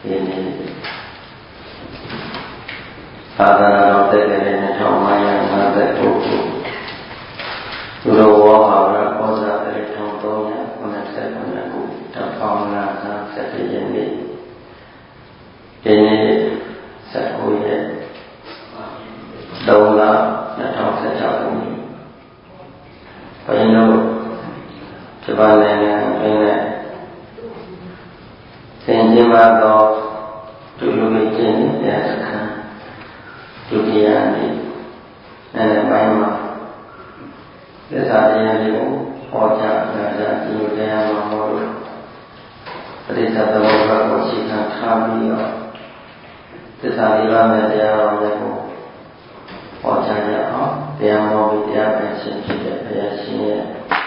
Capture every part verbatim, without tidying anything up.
ဒီနေ့သာသနာတော်တက္ကရာနှစ်ထောင်၅ရာ၅ဘက်ပုဂ္ဂိုလ်သူတော်ဝါဟာရပောဇာတရထောင်သုံးရာခုနှစ်ဆယ်ခုနှစ်ခုတပေါင်းလာသာဆက်ပြည့်ရက်နေ့ဒီနေ့ဆက်ကိုရဲ့သုံးလနှစ်ထောင်ဆက်၆ခုနှစ်ဘယ်လိုဂျပန်နိုင်ငံတွင်နဲ့သင်ကျင်းပါသောဒုလူမိကျင်းတရားစခန်းဒုတိယနေ့နဲ့ပိုင်းမှာသစ္စာတရားတွေကိုဟောကြားနာကြားဒီလိုတရားမှာဟောလို့ပရိသတ်သမုပ္ပါဒ်ကိုရှင်းခံထားပြီးတော့သစ္စာလေးပါးနဲ့တရားတော်တွေကိုဟောကြားကြအောင်တရားဟောပြီးတရားပဲရှင်းဖြစ်တဲ့ဘုရားရှင်ရဲ့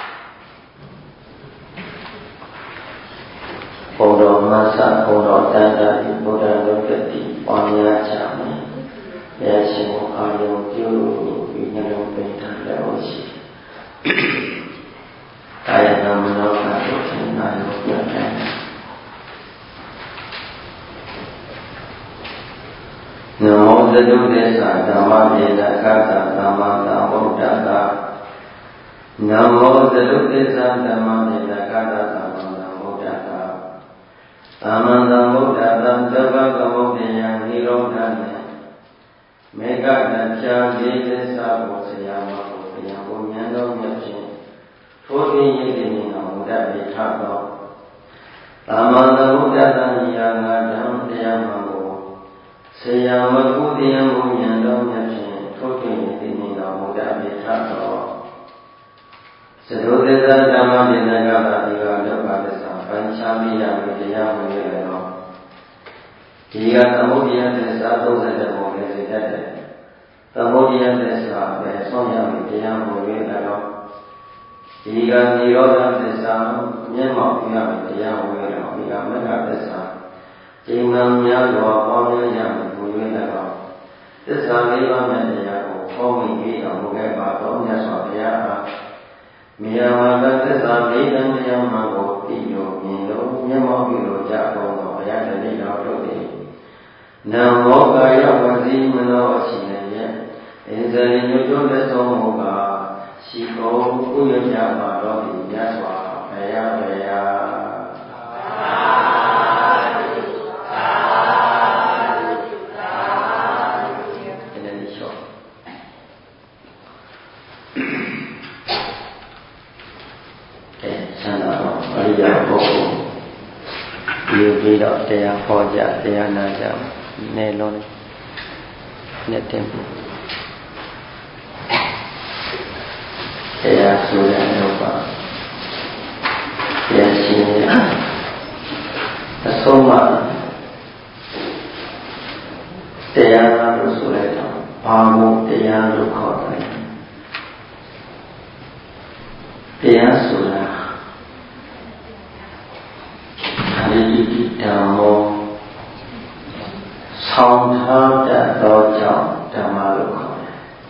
ဘုရားမဆာဘုရားတန်တာဒီဘုရားလုံးကတိပါမရချာမယ်ဘုရားရှင်ကိုအာရုံပြုပြီးနှလုံးပိဋကလည်းရှိကာယကံမနောကံတို့သင်္နာရောပြတ်တယ်နမောသတုဒေသဓမ္မဒေသကတသမ္မာသမ္ဗုဒ္ဓတာနမောသတုဒေသဓမ္မဒေသကတသမ္မာသမ္ဗုဒ္ဓတာသမ္မာသမ္ဗုဒ္ဓတံသဗ္ဗကမုဒ္ဒယံနိရောဓနေမေကတံဖြာတိသစ္စာကိုဆရာမကိုဘုရားဘုဉာဏ်တော်မြတ်ဖြင့်ထိုသိရည်သိနေတော်မူတတ်ပေထသောသမ္မာသမ္ဗုဒ္ဓတံယာငါဓမ္မတရားမှကိုဆရာမကိုတရားဘုဉာဏ်တော်မြတ်ဖြင့်ထိုသိရည်သိနေတော်မူတတ်ပေထသောသဒုသစ္စာဓမ္မဒေသကတာဒီကဒုက္ခသစ္စာပိုင်းခြားမိရမည်တရားမှလည်းတော့ဒီကသမုဒ္ဒယသစ္စာသုံးဆယ်ပုံနဲ့သိတတ်တယ်သမုဒ္ဒယသစ္စာပဲဆုံးရမည်တရားမှလည်းတော့ဒီကနိရောဓသစ္စာမျက်မှောက်ပြရမည်တရားမှလည်းတော့ဒီကမဂ္ဂသစ္စာကျင့်မှန်များစွာပေါင်းရရမည်ဘုရားလည်းတော့သစ္စာလေးပါးမြတ်တရားကိုဟောမိပြီးတော်မူခဲ့ပါတော့မြတ်စွာဘုရားအားမြေဝါဒသစ္စာလေးတန်တရားမှကိုပြီးလို့မြင်လို့မျက်မှောက်ပြုလို့ကြကုန်သောဘုရားတတိတော်တို့သည်နမောကာယဝစီမနောအရှိနေရဲ့အင်းစရိညုတ်တို့လက်ဆုံးမူကားရှိကုန်ဥယျာဉ်ကြပါတော့ဒီမြတ်စွာဘုရားဘုရားသာဓုသာဓုသာဓုဒီနေ့လျှော့အဲဆန္ဒတော်အရိယာပုဂ္ဂိုလ်ဒီပြီးတော့တရားဟောကြတရားနာကြနေလုံးနဲ့တင်တရားဆိုတဲ့ဥပ္ပါတရားရှင်ရဲ့အဆုံးအမတရားလို့ဆိုလိုက်တော့ဘာလို့တရားလို့ခေါ်တယ်တရားဆိုတာအရိတိဓမ္မောဆောင်းထားတတ်သောကြောင့်ဓမ္မလို့ခေါ်တယ်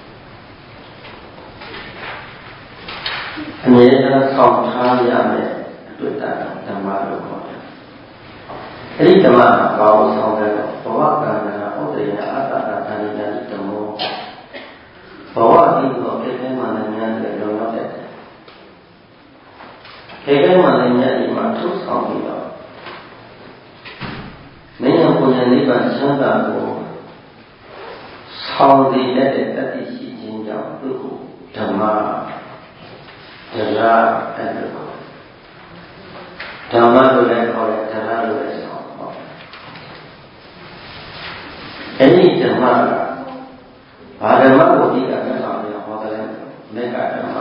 အမြဲတမ်းဆောင်းထားရမယ့်အတွက်တတ်ဓမ္မလို့ခေါ်တယ်အဲ့ဒီဓမ္မကဘာလို့ဆောင်းလဲတော့ဘဝကံကဥဒ္ဒေယအတ္တကသဏ္ဍာန်ဓမ္မောဘဝဒီတော့ကိစ္စမှလည်းများတယ်လုံလောက်တဲ့ခေကဲမှလည်းများဒီမှာထုတ်ဆောင်ပြီးတော့မင်းရဲ့ကိုယ်ရဲ့နိဗ္ဗာန်ချမ်းသာကိုဆောင်တည်တဲ့တတိရှိခြင်းကြောင့်သူ့ကိုဓမ္မတရားအဲ့လိုဓမ္မလို့လည်းခေါ်တယ်တရားလို့လည်းဆောင်းပေါ့အဲ့ဒီဓမ္မကဘာဓမ္မကိုဒီကမြတ်စွာဘုရားဟောတယ်မေဃဓမ္မ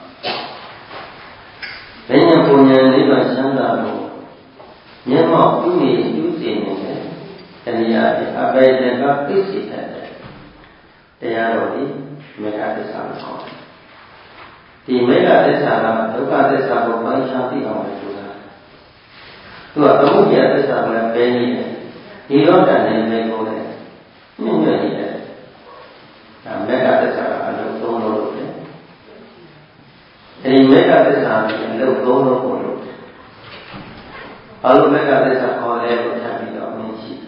မင်းရဲ့ကိုယ်ရဲ့နိဗ္ဗာန်ချမ်းသာကိုမျက်မှောက်ပြုနေပြုစေနေတဲ့တရားတွေအပေတကသိစေတဲ့တရားတော်ဒီမေဃသစ္စာကိုခေါ်တယ်ဒီမေဃသစ္စာကဒုက္ခသစ္စာကိုပိုင်းခြားသိအောင်လို့ဆိုတာသူကသမုဒယသစ္စာကလည်းပဲနေတယ်ဒီတော့တန်နေလေကိုလည်းညှိညွတ်နေတယ်ဒါမေဃသစ္စာကအလုံးသုံးလို့လို့တယ်အဲဒီမေဃသစ္စာကအလုံးသုံးလို့ကိုလို့ဘာလို့မေဃသစ္စာခေါ်လဲလို့ထပ်ပြီးတော့အင်းရှိ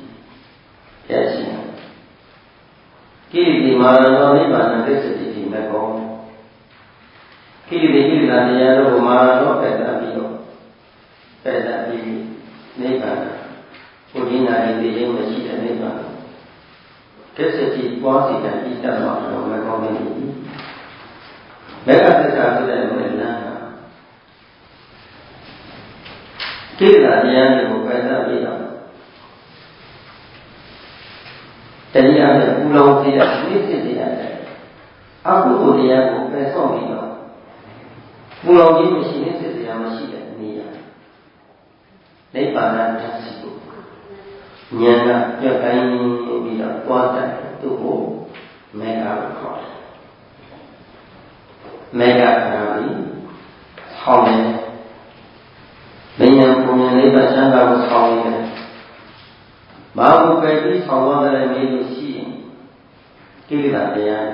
ကိရိတိမာရသောနိဗ္ဗာန်သစ္စာတိတိမေကောကိရိတိကိရိတာတရားတို့ကိုမာရသောပတ္တပြီးတော့ပတ္တပြီးနိဗ္ဗာန်ကိုရင်းနာရည်တည်ခြင်းမရှိတဲ့နိဗ္ဗာန်သစ္စာတိပွားစီတဲ့ဣတ္တမှာတော့မေကောမင်းကြီးမေဃသစ္စာဆိုတဲ့မေလန်းကိရိတာတရားတွေကိုပတ္တပြီးတော့တရားနဲ့ပူလောင်စေတဲ့ဝိသေတရားနဲ့အကုသိုလ်တရားကိုပယ်ဆောင်ပြီးတော့ပူလောင်ခြင်းမရှိတဲ့စိတ်တရားမရှိတဲ့နေရာနိဗ္ဗာန်ဓာတ်စီကိုဉာဏ်ကပြတ်တိုင်းပြီးတော့တွားတယ်သူ့ကိုမေဃလို့ခေါ်တယ်မေဃကပြီးဟောင်းတယ်ဉာဏ်ပုံဉာဏ်နိဗ္ဗာန်ချမ်းသာကိုဆောင်းနေတယ်ဘာကိုပဲပြီးဆောင်သွားတယ်မေးလို့ရှိရင်ကိလေသာတရား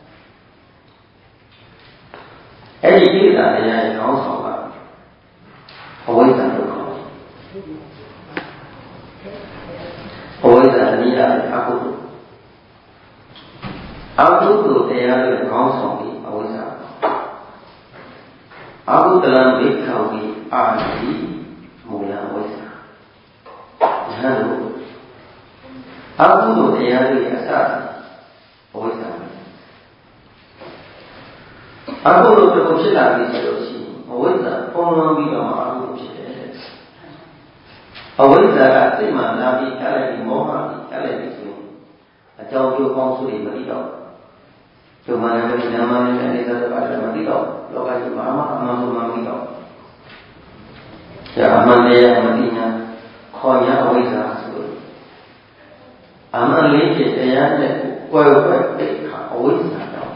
အဲ့ဒီကိလေသာတရားရဲ့ကောင်းဆောင်ကအဝိဇ္ဇာလို့ခေါ်တယ်အဝိဇ္ဇာအနိယအကုသိုလ်အကုသိုလ်တရားရဲ့ကောင်းဆောင်ပြီးအဝိဇ္ဇာအကုသလံဘိက္ခဝေအာတိမူလအဝိဇ္ဇာဒါလို့အကုသိုလ်တရားတွေအစအဝိဇ္ဇာအကုသိုလ်တစ်ခုဖြစ်လာပြီဆိုလို့ရှိရင်အဝိဇ္ဇာပုံလွန်ပြီးတော့အကုသိုလ်ဖြစ်တယ်အဝိဇ္ဇာကစိတ်မှလာပြီးကလည်းဒီမောဟပြီးကလည်းဒီဆိုအကြောင်းကျိုးကောင်းဆိုတွေမသိတော့ကျုံမှလည်းဒီဓမ္မနဲ့အဲဒီသာတော့လည်းမသိတော့လောကကြီးမှာအမှန်အမှန်ဆိုမှမသိတော့ဒါအမှန်တရားမသိညာခေါ်ရအဝိဇ္ဇာအမှန်လေးဖြစ်တရားနဲ့ကွယ်ဝဲပိတ်ခါအဝိဇ္ဇာတော့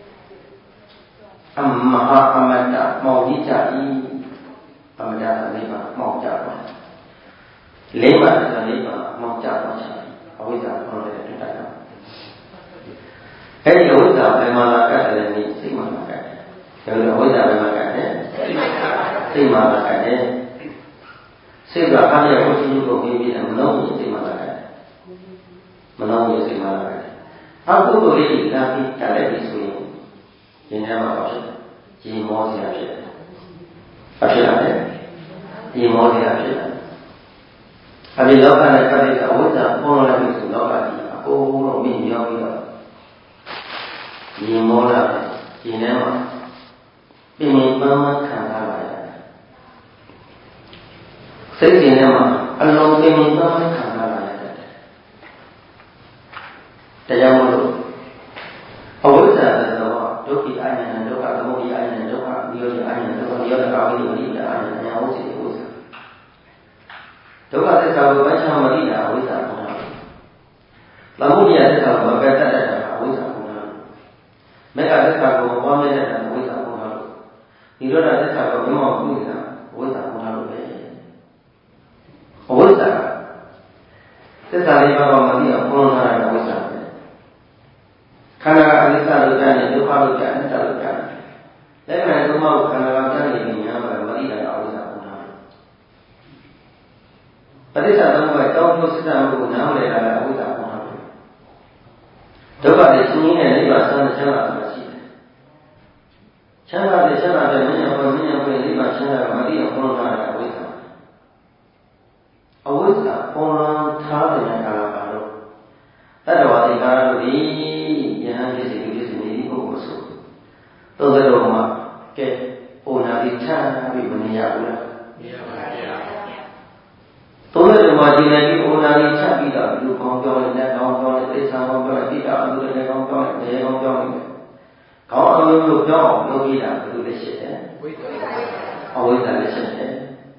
အမဟာအမတ္တမောင်ကြီးကြ၏အမတ္တလေးပါမောင်ကြပါလေးပါးလေးပါမောင်ကြပါချာအဝိဇ္ဇာပေါ်တဲ့တွေ့တာတော့အဲဒီအဝိဇ္ဇာဘယ်မှာလာကြတယ်လဲစိတ်မှာလာကြတယ်ဒါလို့အဝိဇ္ဇာဘယ်မှာကြတယ်စိတ်မှာလာကြတယ်စိတ်ကအားရဖို့ရှိလို့ကိုပြီးပြီးမလုံးရင်စိတ်မှာလာကြတယ်မနောရစိတ်မှာလာတယ်အကုသိုလ်လေးလာပြီးတက်လိုက်ပြီဆိုရင်ဉာဏ်ထဲမှာပါဖြစ်တယ်ရေမောစရာဖြစ်တယ်ဘာဖြစ်လာလဲရေမောစရာဖြစ်တယ်အဲဒီလောကနဲ့ပတ်သက်တဲ့အဝိဇ္ဇာပေါ်လာပြီဆိုလောကကြီးအကုန်လုံးမြင်ရောက်ပြီးတော့ရေမောလာတယ်ဉာဏ်ထဲမှာပြင်ပြင်ပန်းပန်းခံထားလာရတယ်စိတ်ဉာဏ်ထဲမှာအလုံးပြင်ပြင်ပန်းပန်းခံထားလာရတယ်တရားမလို့အဝိဇ္ဇာကတော့ဒုက္ခိအញ្ញံဒုက္ခသမုဒိအញ្ញံဒုက္ခနိရောဓအញ្ញံဒုက္ခနိရောဓကာဝိဝိဒအញ្ញံညာဝစီဝိဇ္ဇာဒုက္ခသစ္စာကိုပိုင်းခြားမသိတာအဝိဇ္ဇာခေါ်တာသမုဒိယသစ္စာကိုမပယ်တတ်တာအဝိဇ္ဇာခေါ်တာမေဃသစ္စာကိုမပွားမြဲတတ်တာအဝိဇ္ဇာခေါ်တာနိရောဓသစ္စာကိုမမောပြုတာအဝိဇ္ဇာခေါ်တာလို့ပဲအဝိဇ္ဇာသစ္စာလေးပါးကိုမသိအောင်ပွားထားတာအဝိဇ္ဇာခန္ဓာကအနိစ္စလို့ကြားနေဒုက္ခလို့ကြားအနတ္တလို့ကြားတယ်။လက်ခံသုံးပါးကိုခန္ဓာကကြားနေပြီးညာမှာမသိတာအဝိဇ္ဇာပုံထားတယ်။ပဋိစ္စသုံးပါးတောင်းကျိုးစိတ္တမှုကိုနားမလည်တာကအဝိဇ္ဇာပုံထားတယ်။ဒုက္ခတွေရှင်ရင်းနဲ့နိဗ္ဗာန်ဆန်းချမ်းသာတာရှိတယ်။ချမ်းသာတဲ့ချမ်းသာတဲ့မြညာပေါ်မြညာပေါ်နိဗ္ဗာန်ချမ်းသာတာမသိအောင်ပုံထားတာအဝိဇ္ဇာအဝိဇ္ဇာပုံထားတဲ့ကာလပါတော့တတ္တဝါတွေကာလတို့ဒီယဟန်ဖြစ်စီဖြစ်စီနေဖို့မဆိုသို့သောမှာကဲပုံနာလေးချမ်းပြီးမနေရဘူးလားမရပါဘူးသို့သောမှာဒီနေ့ဒီပုံနာလေးချပြီးတော့လူကောင်းပြောနေတယ်ကောင်းပြောနေသိစာကောင်းပြောနေတိတာအမှုတွေကောင်းပြောနေတယ်ကောင်းပြောနေတယ်ကောင်းအမျိုးမျိုးပြောအောင်လုပ်ကြည့်တာဘယ်လိုလဲရှိတယ်ဝိသအဝိဇ္ဇာလည်းရှိတယ်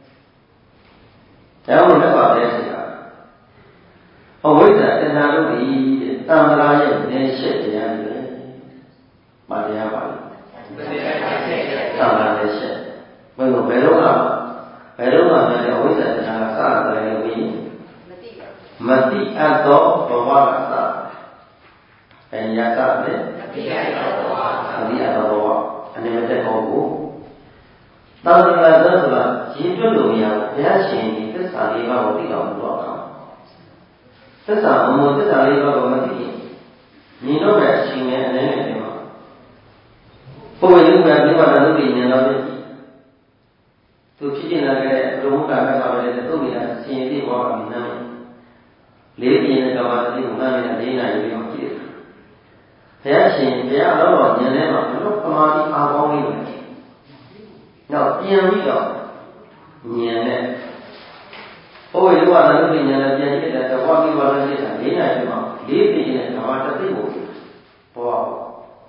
ဒါမှမဟုတ်လည်းပါပဲရှိတာအဝိဇ္ဇာတဏှာတို့ဒီတန်ត្រာရဲ့နေရှက်တရားတွေမတရားပါဘူးတန်ត្រာနေရှက်ဘယ်လိုဘယ်တော့မှဘယ်တော့မှလည်းအဝိဇ္ဇာတဏှာကစတယ်လို့ပြီးမတိအပ်သောဘဝကစပညာကလည်းမတိအပ်သောဘဝမတိအပ်သောဘဝအနေနဲ့တဲ့ဟောကိုတန်ត្រာဆိုဆိုတာရည်တွက်လို့မရဘူးဘုရားရှင်ဒီသစ္စာလေးပါးကိုသိတော်မူတော့တာသစ္စာဘုံသစ္စာလေးပါးကိုမသိရင် nhìn nó về chuyện này này này mà cô ấy lúc này nhưng mà nó bị nhìn nó bị tôi chỉ là cái đúng cả cái bảo vệ tôi bị là xin đi qua mình này lấy tiền cái bảo vệ cũng là mình lấy này đi học kia thế xin thế đó là nhìn này mà nó có mà đi ăn con đi vậy nó tiền đi rồi nhìn này cô ấy lúc nào nó bị nhìn là tiền cái là qua đi vào cái là lấy này mà lấy tiền này nó mà tự bộ bỏ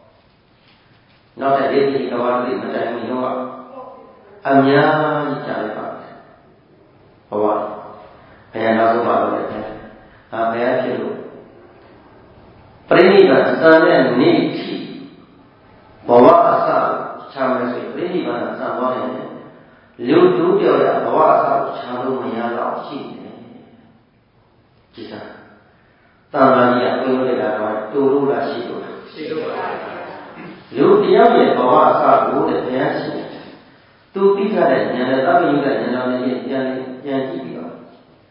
nó sẽ lấy tiền cái bảo vệ nó chạy mình đâu ạ âm nhá chạy vào bỏ phải là số bảo vệ à phải là kiểu Prenipana sana ni thi bhava asa chame so prenipana sa wa ne lu tu pyo ya bhava asa cha lo ma ya lao shi ne ji sa tan la ji ya pyo le la do tu lu la shi lo shi lo ba lu tiyaw ye bhava asa ko de bhaya shi tu pi tha de nya le ta pi yu de nya la ne yan yan ji pi lo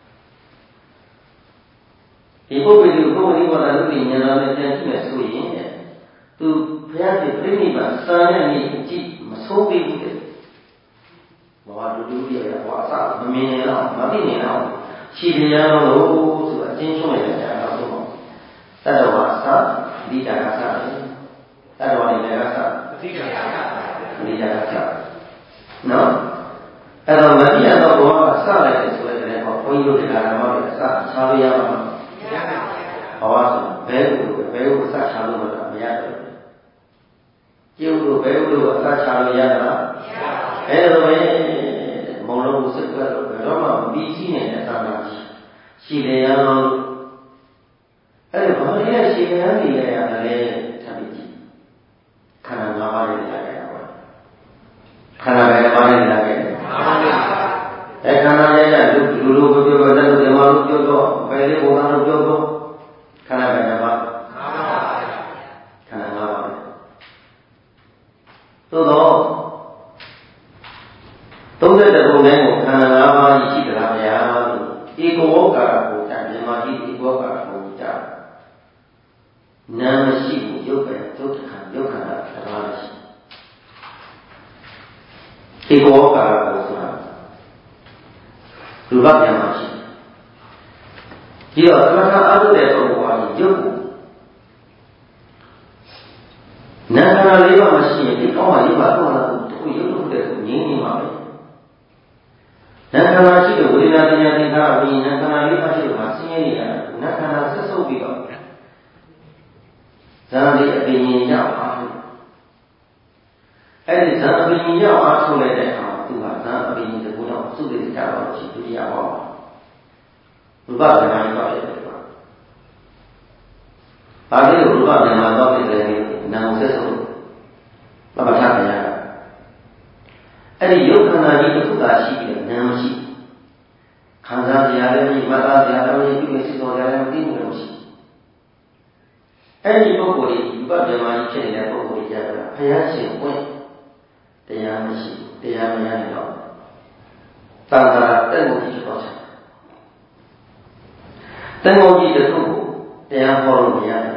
ဒီပုဂ္ဂိုလ်ကိုဘုရားဝါဒလူဉာဏ်နဲ့ပြန်ကြည့်မယ်ဆိုရင်သူဘုရားရဲ့ပြိဋိဘံစာနဲ့နေကြည့်မဆုံးသေးဘူးတဲ့ဘာဝတူတူပြရဟောအစမမြင်နေတော့မသိနေတော့ခြေတရားလို့ဆိုအချင်းချင်းရတာတော့ဆိုတတ္တဝါအစအဓိကကစတယ်တတ္တဝါနေလည်းကစအဓိကကစအဓိကကစနော်အဲ့တော့မသိရတော့ဘောကစလိုက်တယ်ဆိုတဲ့ဟောဘုန်းကြီးတို့တရားတော်တွေအစချားလို့ရမှာဘာဝဆိုဘဲကိုဘဲကိုစချလို့မလားမရတယ်ကျုပ်တို့ဘဲကိုအစချလို့ရတာမရပါဘူးအဲဒါပဲမောင်လုံးစစ်ကတော့ဘယ်တော့မှမပြီးစီးနေတဲ့အတ္တရှိတယ်ရောအဲ့ဒါဘာလဲရှိတယ်နေရရတယ်ထပ်ပြီးကြည့်ခန္ဓာ၅ပါးနဲ့လာကြတာပါခန္ဓာပဲဘာနဲ့လာကြတယ်အဲခန္ဓာရဲ့လူလူလိုပြောပြောတဲ့လူတွေမှာလို့ပြောတော့ဘယ်လိုဘုရားလို့ပြောတော့ခန္ဓာပဲဘာခန္ဓာ၅ပါးသို့တော့သုံးတဲ့ပုံတိုင်းကိုခန္ဓာ၅ပါးရှိကြလားဗျာလို့ဧကဝေါကာကိုတန်မြန်မာကြီးဧကဝေါကာကိုကြားနာမရှိဘူးရုပ်ပဲဒုက္ခရုပ်ခန္ဓာတစ်ပါးရှိဧကဝေါကာကိုဆိုတာရူပမြန်မာရှိဒီတော့သမထအထုတဲ့ပုဂ္ဂိုလ်ဟာရုပ်ကိုနာခန္ဓာလေးပါးမရှိရင်ဒီကောင်းမှရုပ်ပါတော့လားသူရုပ်လို့တဲ့ကိုငြင်းနေမှာပဲနာခန္ဓာရှိတဲ့ဝေဒနာပညာသင်္ခါရဝိညာဉ်နာခန္ဓာလေးပါးရှိတဲ့မှာဆင်းရဲနေရတာနာခန္ဓာဆက်ဆုပ်ပြီးတော့ဇာတိအပင်ရင်ရောက်အားထုတ်အဲ့ဒီဇာအပင်ရင်ရောက်အားထုတ်လိုက်တဲ့အခါမှာသူဟာဇာအပင်ရင်တကူတော့စုတိကြတော့ရှိဒုတိယဟောရူပဗေဒနာတော့ဖြစ်တယ်ပေါ့။ဘာလို့ရူပဗေဒနာတော့ဖြစ်တယ်နာမ်ဆက်ဆုပ်ပပဋ္ဌာန်ရတာအဲ့ဒီယုတ်ခန္ဓာကြီးတစ်ခုသာရှိပြီးတော့နာမ်မရှိခံစားကြရတယ်ဒီမသားကြရတယ်ဒီကိစ္စတော်ရတယ်မသိဘူးလို့ရှိအဲ့ဒီပုဂ္ဂိုလ်ကြီးရူပဗေဒနာကြီးဖြစ်နေတဲ့ပုဂ္ဂိုလ်ကြီးကြတာဘုရားရှင်ပွင့်တရားမရှိတရားမရနေတော့တန်ခါတက်မှုကြီးဖြစ်တော့တန်ခိုးကြီးတစ်ခုကိုတရားဟောလို့မရတယ်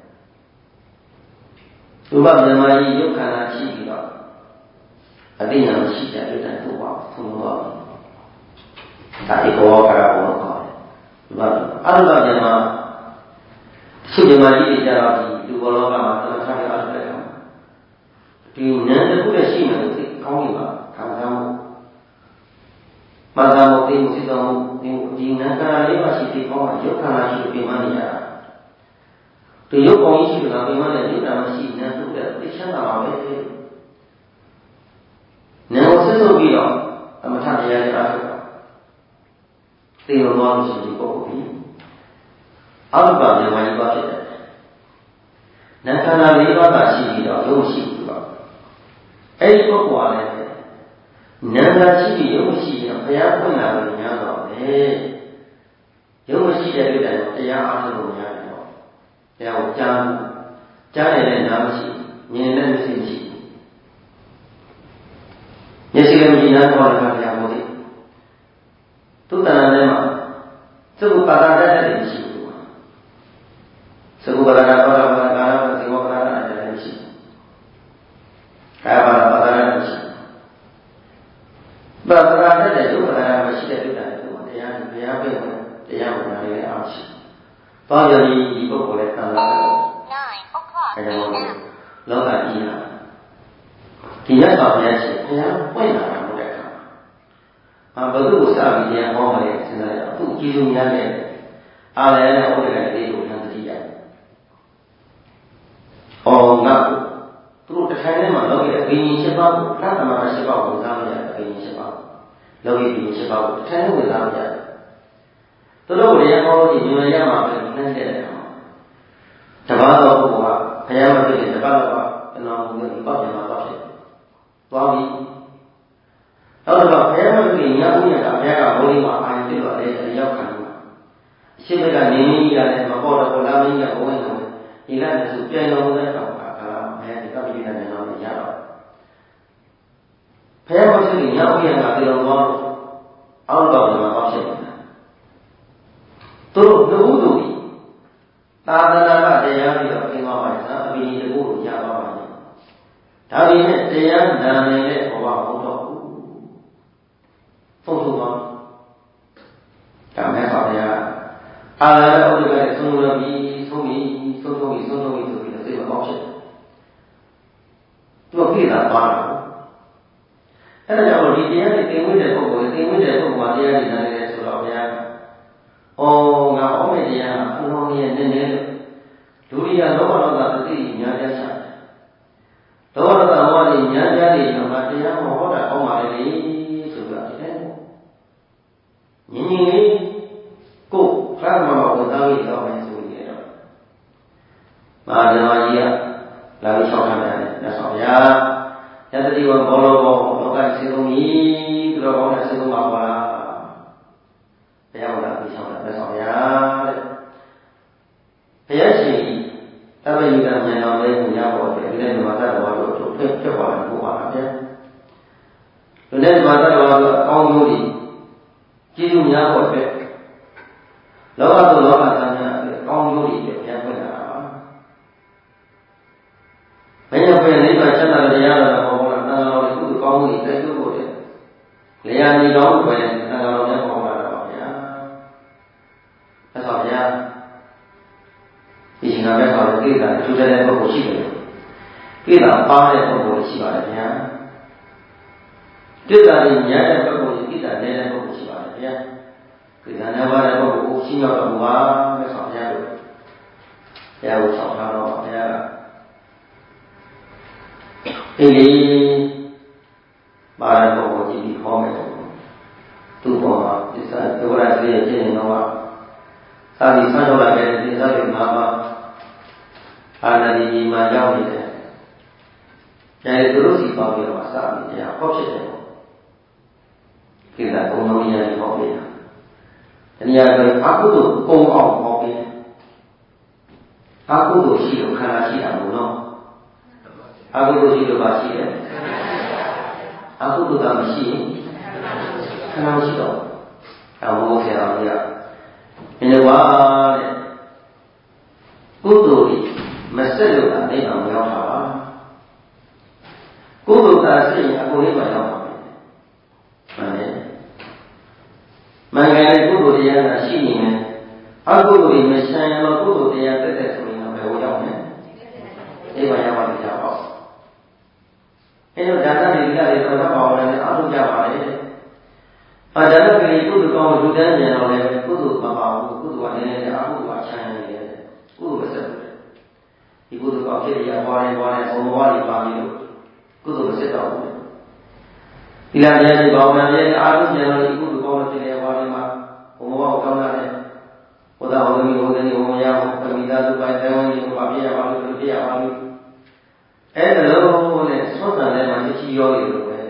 ရူပဗေဒနာကြီးယုတ်ခန္ဓာရှိပြီးတော့အတိညာမရှိတဲ့အတွက်တူပါသုံးပါဒါဧကောကာရဘောခေါ်တယ်ဒီမှာအရုပဗေဒနာရှိဗေဒနာကြီးတွေကြတော့ဒီလူဘောလောကမှာသမထရအားလည်းကောဒီဉာဏ်တစ်ခုနဲ့ရှိမှလို့သိကောင်းပြီပါခံစားမှုမာဇာမသိမှုစိတ္တမှုဒီနာခန္ဓာလေးပါရှိပြီးကောင်းတာယုတ်ခန္ဓာရှိပြီးမှနေရတာဒီယုတ်ကောင်းကြီးရှိတာပြီးမှလည်းယုတ်တာမရှိနေတော့သိချမ်းသာပါပဲနာကိုဆက်စုပ်ပြီးတော့အမထတရားတွေအားထုတ်တာသိလို့တော့ရှိဒီပုဂ္ဂိုလ်ကြီးအရုပမြမကြီးပါဖြစ်တယ်နာခန္ဓာလေးပါးသာရှိပြီးတော့ယုတ်ရှိဘူးတော့အဲ့ဒီပုဂ္ဂိုလ်ကလည်းနာနာရှိပြီးရုပ်မရှိရင်ဘုရားဖွင့်လာလို့များတော့တယ်ရုပ်မရှိတဲ့အတွက်တရားအားထုတ်လို့မရတယ်တော့တရားကိုကြားကြားနေတဲ့နာမရှိမြင်တဲ့မရှိမရှိမျက်စိလည်းမြင်နာတော့လည်းဘုရားမို့တယ်သူတဏ္ဍာထဲမှာသုဘပါဒတတ်တယ်မရှိဘူးသုဘပါဒပါဒပါဒတရားပြည့်ဝင်တရားဝင်လာတဲ့အားရှိသွားရည်ဒီပုဂ္ဂိုလ်ရဲ့တန်လာတော့အဲဒါလောကကြီးဟာဒီရသော်ဘုရားရှင်ဘုရားပွင့်လာတာမဟုတ်တဲ့အခါအာဘုသူ့စာပြီးတရားဟောတယ်စဉ်းစားရအောင်သူ့ကျေးဇူးများတဲ့အားလည်းနဲ့ဥဒ္ဒရာလေးကိုထမ်းသတိရတယ်။အော်ငါသူတို့တစ်ထိုင်ထဲမှာလောကရဲ့အဘိညာဉ်၈ပါးကိုသတ္တမရ၈ပါးကိုသားမရအဘိညာဉ်၈ပါးလောကီဘိညာဉ်၈ပါးကိုတစ်ထိုင်ထဲဝင်သားမရတယ်။သူတို့တရားဟောလို့ညီမရမှာပဲနှိမ့်တဲ့အခါတပါးတော်ဘုရားဘုရားမဖြစ်တဲ့တပါးတော်ကတဏှာမူနဲ့ပောက်ပြန်မှာတော့ဖြစ်သွားပြီ။နောက်တော့ဘုရားမဖြစ်ရင်ညာဥညာကဘုရားကဘောလေးမှာအာရုံပြုတော့လည်းအရောက်ခံလို့အရှိဘက်ကနေနေကြီးကလည်းမပေါ်တော့လာမင်းကဘဝဝင်တော့ဒီကနေ့ဆိုပြန်တော်မူတဲ့အခါမှာဒါကဘုရားဒီကပိဋကနဲ့တော့ရတော့ဘုရားမဖြစ်ရင်ညာဥညာကပြောတော့အောက်တော့မှာတော့ဖြစ်နေတာသူတို့လူဦးလူသာသနာ့တရားပြီးတော့သင်္ကောပါရသာအဘိဓိတကူကိုရပါပါမယ်ဒါပေမဲ့တရားနာနေတဲ့ဘဝမဟုတ်တော့ဘူးပုံထုတ်ပါဒါမဲ့ပါဗျာအာရဥဒ္ဒကရဲ့သုံးလို့ပြီးသုံးပြီးသုံးသုံးပြီးသုံးသုံးပြီးဆိုပြီးတော့သိမအောင်ဖြစ်သူကပြေးတာပါတာအဲ့ဒါကြောင့်ဒီတရားတွေသင်ဝိတဲ့ပုဂ္ဂိုလ်သင်ဝိတဲ့ပုဂ္ဂိုလ်တရားတွေနားနေတယ်ဆိုတော့ဗျာအော်ငါဟောမယ့်တရားအလုံးကြီးနဲ့နည်းနည်းလို့ဒုတိယလောဘလောကသတိညာကြချလောဘလောကမောဟတွေညာကြတွေတော့ငါတရားမဟောတာကောင်းပါလေဆိုတော့ဒီတိုင်းညင်ညင်လေးကိုခရမမဝသားကြီးတော့မယ်ဆိုနေတော့မာဓမကြီးကလာပြီးချောက်ထားတယ်လက်ဆောင်ဗျာယတတိဝဘောလောဘောလောကစေကုန်ပြီသူတော်ကောင်းတဲ့စေကုန်ပါပါဘုရားလာပြီးချောက်တာလက်ဆောင်ဗျာတဲ့ဘုရားရှင်တပည့်ယူတာမြန်တော်လေးကိုရဖို့တဲ့ဒီနေ့မှာတတ်တော်တို့တို့ဖြစ်ဖြစ်ပါလို့ပြောပါလားဗျာဒီနေ့မှာတတ်တော်တို့အကောင်းဆုံးကြီးကျေးဇူးများဖို့အတွက်လောကသို့လောကသံဃာအကောင်းဆုံးကြီးအတွက်ပြန်ဖွင့်လာတာပါဘယ်ရဖွင့်နိဗ္ဗာန်ချမ်းသာတဲ့တရားတော်ကိုဟောတာသံဃာတော်တွေကုသိုလ်ကောင်းမှုတွေတိုက်တွန်းဖို့တဲ့လေယာဉ်ကြီးကောင်းဖွင့်သံဃာတော်များဟောတာပါဗျာအဲ့တော့ဗျာဒီရှင်ကဘက်ကတော့ကိလေသာအကျိုးတဲ့ပုဂ္ဂိုလ်ရှိတယ်ကိလေသာပါတဲ့ပုဂ္ဂိုလ်ရှိပါတယ်ဗျာကိလေသာတွေညာတဲ့ပုဂ္ဂိုလ်ကိလေသာနေတဲ့ပုဂ္ဂိုလ်ရှိပါတယ်ဗျာကိလေသာနဲ့ပါတဲ့ပုဂ္ဂိုလ်ကိုရှင်းရောက်တော့မှာမဲ့ဆောင်ရလို့ဘုရားကိုဆောင်ထားတော့ဘုရားကအေးလေပါတဲ့ပုဂ္ဂိုလ်ကြည့်ပြီးခေါ်မယ်သူ့ပေါ်မှာသစ္စာသဝရတည်းရဲ့ကျင့်နေတော့သာဒီဆန်းတော်လာတဲ့သစ္စာတွေမှာပါအာနဒီကြီးမှာရောက်နေတယ်။ဒါလည်းသူတို့စီပေါင်းပြီးတော့စပြီးတရားဟောဖြစ်တယ်ပေါ့။ကိလေသာကုန်လုံးရည်ဟောပြီးတာ။တနည်းအားဖြင့်အကုသိုလ်ကုန်အောင်ဟောပြီးတယ်။အကုသိုလ်ရှိလို့ခန္ဓာရှိတာမို့နော်။အကုသိုလ်ရှိလို့ပါရှိတယ်။အကုသိုလ်ကမရှိရင်ခန္ဓာမရှိတော့ဘူး။အမောခေတော်ကြီးကဒီလိုပါတဲ့ကုသိုလ်ကြီးမဆက်လို့ကနိဗ္ဗာန်မရောက်တာပါကုသိုလ်သာဆက်ရင်အကုန်နိဗ္ဗာန်ရောက်ပါမယ်မှန်တယ်မင်္ဂလာကုသိုလ်တရားကရှိနေမယ်အကုသိုလ်တွေမဆံရတော့ကုသိုလ်တရားတက်တဲ့ဆိုရင်တော့ဘယ်ကိုရောက်မလဲနိဗ္ဗာန်ရောက်ပါလိမ့်မယ်ပေါ့အဲလိုဒါနတွေဒီကတွေတော့ပါဝင်တယ်အားလုံးကြပါလေအာဒါနကလေးကုသိုလ်ကောင်းလူတန်းပြန်တော့လည်းကုသိုလ်မပါဘူးကုသိုလ်ကလည်းအကုသိုလ်ကချမ်းနေတယ်ကုသိုလ်မဆက်ဘူးဒီကုသိုလ်ကောင်းဖြစ်ရပွားနေပွားနေဘုံဘဝတွေပါပြီးလို့ကုသိုလ်မဆက်တော့ဘူးဒီလားတရားတွေဘာဝနာရဲ့အာရုံပြန်တော့ဒီကုသိုလ်ကောင်းဖြစ်ရပွားနေမှာဘုံဘဝကိုကောင်းလာတယ်ဘုရားဟောသမီးဟောသမီးဟောမရဘူးပမိသားစုပိုင်းတိုင်ဝမ်ကြီးကိုပါပြရပါလို့ပြရပါလို့အဲဒါလုံးနဲ့ဆွတ်တန်ထဲမှာချီရောနေလို့ပဲ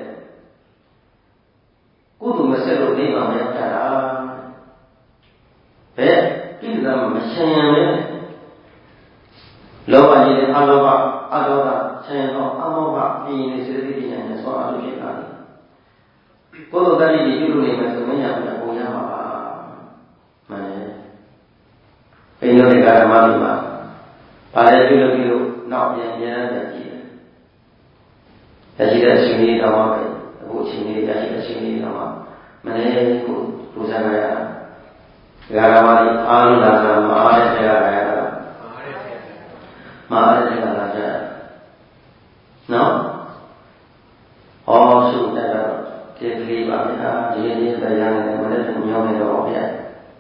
ကုသိုလ်မဆက်လို့နေမှာမရောက်တာဘယ်ကိလေသာမဆင်ရင်လေလောဘကြီးတဲ့အလောဘအဒေါသဆင်ရင်တော့အမောဟပြင်းနေစေတသိက်ဉာဏ်နဲ့ဆောအလုပ်ဖြစ်လာတယ်ကုသိုလ်တည်းကြီးပြုလို့နေမယ်ဆိုမရဘူးပုံရမှာပါမှန်တယ်ဘိန်းတို့တွေကဓမ္မတွေမှာပါလဲပြုလို့ပြုလို့နောက်ပြန်ပြန်ပြန်ကြည့်တယ်ရရှိတဲ့အချိန်လေးတော့ပဲအခုအချိန်လေးရရှိတဲ့အချိန်လေးတော့မနေ့ကိုလူစားရတာ Garamari Ananda Mahadaya Mahadaya No? All should that take leave of the young and the young and all yet.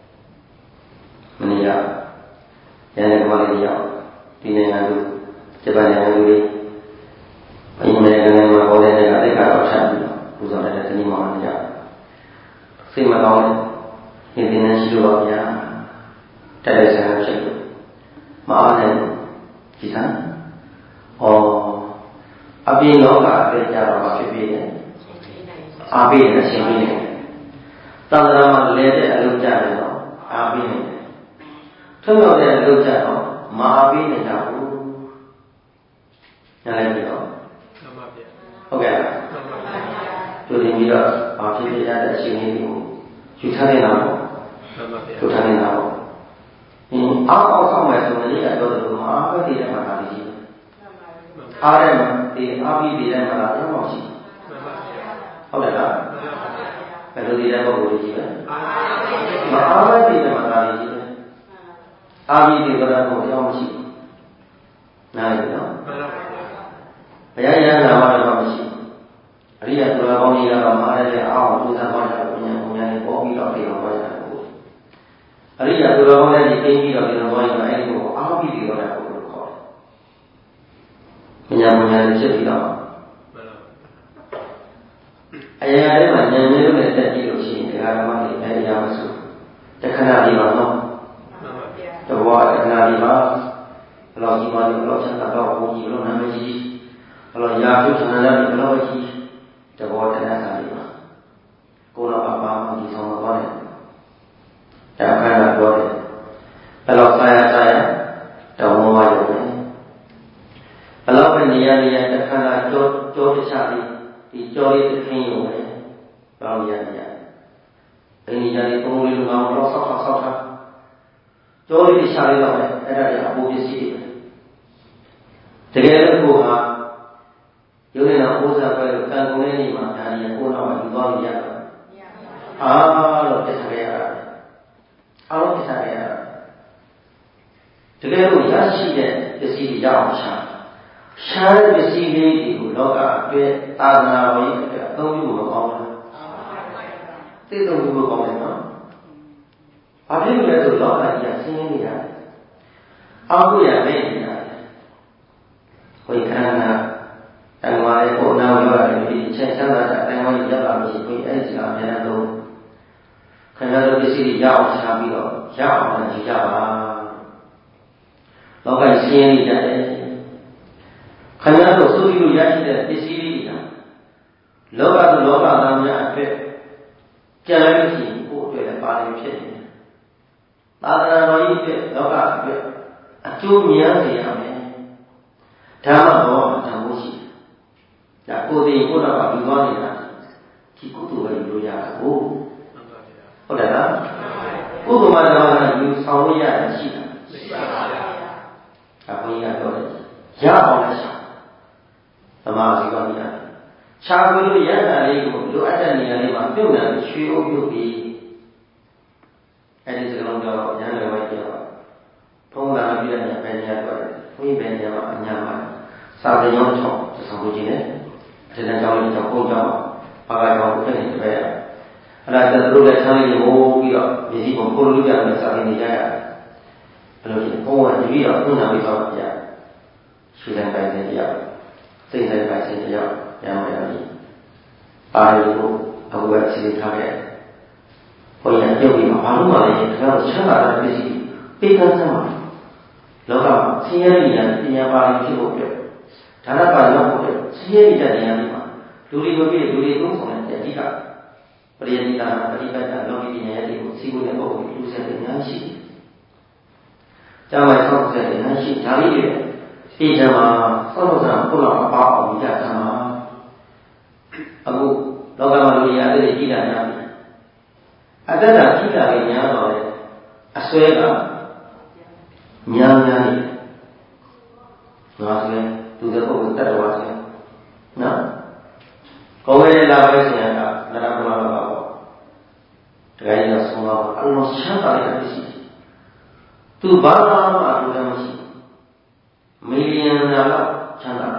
Mania Yanamalia, Pinanadu, Japanadu, American and Mahola, they got a champion who's on the Nimania. Simalon. Hindi siluwa niya tayo sa siya maalan kita o abin lo ka pe ja ba phit phit ne abin na shin ne tandara ma le de alu ja ne no abin ne thon lo de alu ja no ma abin ne ja bu na le no okay to din bi do ba phit phit ja de shin ne bu yu tha ne na yu tha ne na bo in aw aw saw mai so ne ya do do ma ba ti de ma ta ji a de ma ti a bi bi de ma la ya ma shiဟုတ်တယ်လားဘယ်လိုဒီတဲ့ပုဂ္ဂိုလ်ကြီးပဲမအားမသိတဲ့မှာသာလေးကြီးပဲအာဘိဒီကရကိုအကြောင်းမရှိနားရနော်ဘုရားရဟန္တာမှာတော့မရှိအရိယသူတော်ကောင်းကြီးကတော့မာရတဲ့အောင်းသူစားပါတာဘုရားဘုရားနဲ့ပေါ်ပြီးတော့ပြေတော့ပါတာကိုအရိယသူတော်ကောင်းတဲ့ဒီသိပြီးတော့ပြေတော့ပါရင်အဲ့ဒီကိုအာဘိဒီကရကိုခေါ်တယ်ဘုရားဘုရားနဲ့ဖြစ်ပြီးတော့အရာတွေမှာဉာဏ်မျိုးနဲ့တက်ကြည့်လို့ရှိရင်တရားဓမ္မတွေအဲ့ဒီအမှဆိုတခဏလေးပါနော်တဘောတခဏလေးပါဘယ်လောက်ကြီးပါလဲဘယ်လောက်ချမ်းသာတော့ဘုန်းကြီးဘယ်လောက်နာမည်ကြီးဘယ်လောက်ရာပြုဌာနတွေဘယ်လောက်ကြီးတဘောတခဏလေးပါကိုယ်တော်အပါအဒီဆောင်သွားတယ်ဒါခန္ဓာပြောတယ်ဘယ်လောက်ဆရာဆရာတော်မောရုံပဲဘယ်လောက်ပဲနေရာနေရာတခဏကြောကြောတခြားလေးဒီကြောလေးသခင်ရုံပဲကောင်းရရအင်းကြီးတွေပုံလေးလူကောင်တော့ဆောက်ဆောက်ဆောက်ထားကြောလေးရှာလေးတော့အဲ့ဒါတွေအပူပစ္စည်းတွေတကယ်လို့ကိုဟာရုပ်နဲ့တော့ပိုးစားပဲလို့ကံကုန်တဲ့နေ့မှာဒါကြီးကိုတော့ယူသွားလို့ရတော့အားလို့ပြတ်ထားရတာအားလို့ပြတ်ထားရတာတကယ်လို့ရရှိတဲ့ပစ္စည်းတွေရအောင်ရှာရှားတဲ့ပစ္စည်းလေးတွေကိုလောကအတွက်သာသနာ့ဘုရားအတွက်အသုံးပြုဖို့ကောင်းတယ်သိသုံးဖို့ကောင်းတယ်နော်ဘာဖြစ်လို့လဲဆိုလောကကြီးကဆင်းရဲနေရတယ်အောက်ကိုရမဲ့နေရတယ်ဟိုခန္ဓာတန်ခါရဲ့ပုံနာဝရတဲ့ဒီအချက်ချမ်းသာတဲ့အတိုင်းဝိုင်းရောက်လာလို့ရှိရင်အဲ့ဒီကအများဆုံးခန္ဓာတို့ပစ္စည်းတွေရအောင်ရှားပြီးတော့ရအောင်ကြည့်ကြပါလောကကြီးဆင်းရဲနေကြတယ်ခန္ဓာတို့သုတိလို့ရရှိတဲ့ပစ္စည်းတွေကလောကသူလောကသားများအတွက်ကြံလို့ရှိရင်ကိုယ်အတွက်လည်းပါလိမ့်ဖြစ်နေတယ်။သာသနာတော်ကြီးအတွက်လောကအတွက်အကျိုးများစေရမယ်။ဓမ္မတော်မှာတန်ဖိုးရှိတယ်။ဒါကိုယ်တည်းကိုယ်တော်ကယူသွားနေတာဒီကုသိုလ်ပဲယူလို့ရတာကိုဟုတ်တယ်လား။ကုသိုလ်မှာတော့ယူဆောင်လို့ရတယ်ရှိတာ။ရှိပါပါဗျာ။ဒါဘုရားပြောတယ်ရအောင်လည်းရှာသမာဓိကောင်းကြီးရတယ်။ခြားပြီးလို့ရတာလေးကိုလိုအပ်တဲ့နေရာလေးမှာပြုတ်နေရွှေအိုးပြုတ်ပြီးအဲဒီစကလုံးပြောတော့ဉာဏ်လည်းဝိုင်းပြောတော့ဘုံလာပြီးတဲ့ဘယ်နေရာတော့ဘုန်းကြီးဘယ်နေရာမှာအညာမှာစာပေရောချောင်းဆောင်လို့ကြည့်တယ်။ဒီနေ့ကြောင်းလေးတော့ဘုံကြောင်းဘာသာကြောင်းကိုဖြစ်နေကြရ။အဲ့ဒါကျသူတို့လည်းဆန်းလေးဟိုးပြီးတော့မြည်စီပုံကိုလိုကြတယ်စာပေနေကြရတယ်။ဘယ်လိုလဲဘုံကတပည့်တော်သုံးနာပြီးတော့ပြရတယ်။ရှုတဲ့ပိုင်းနဲ့တရားသိတဲ့ပိုင်းနဲ့တရားရမယ်လို့ပါဠိကိုအခုကစီထားခဲ့ဘုရားပြုတ်ပြီးတော့ဘာလို့မှလည်းခင်ဗျားတို့ချမ်းသာတဲ့ပစ္စည်းပေးကမ်းစမ်းပါလောကမှာဆင်းရဲနေရပညာပါဠိဖြစ်ဖို့အတွက်ဒါနပါရောက်ဖို့အတွက်ဆင်းရဲနေတဲ့နေရာတွေမှာလူတွေမပြည့်လူတွေသုံးဆောင်တဲ့အဓိကပရိယတိတာပရိပတ်တာလောကီပညာရဲ့တွေကိုစီးဖို့တဲ့ပုဂ္ဂိုလ်လူဆက်တဲ့အများရှိတယ်။ကျောင်းမှာဆောက်ဆက်တဲ့အများရှိဒါလေးတွေဒီကမှာသောတော်ဆံဘုရားအပါအောင်ကြတာမှာအခုလောကမှာလူတွေအသက်ကြီးလာကြပြီအသက်တာကြီးလာရင်ညာတော့လေအစွဲကညာညာနေငါဆွဲသူတဲ့ပုဂ္ဂိုလ်တတ္တဝါဆွဲနော်ကောင်းရဲ့လာပဲဆရာကနရမလာပါပေါ့ cái là số nào ăn nó sáng tạo ra cái gì từ ba năm mà ăn được cái gì million là sáng tạo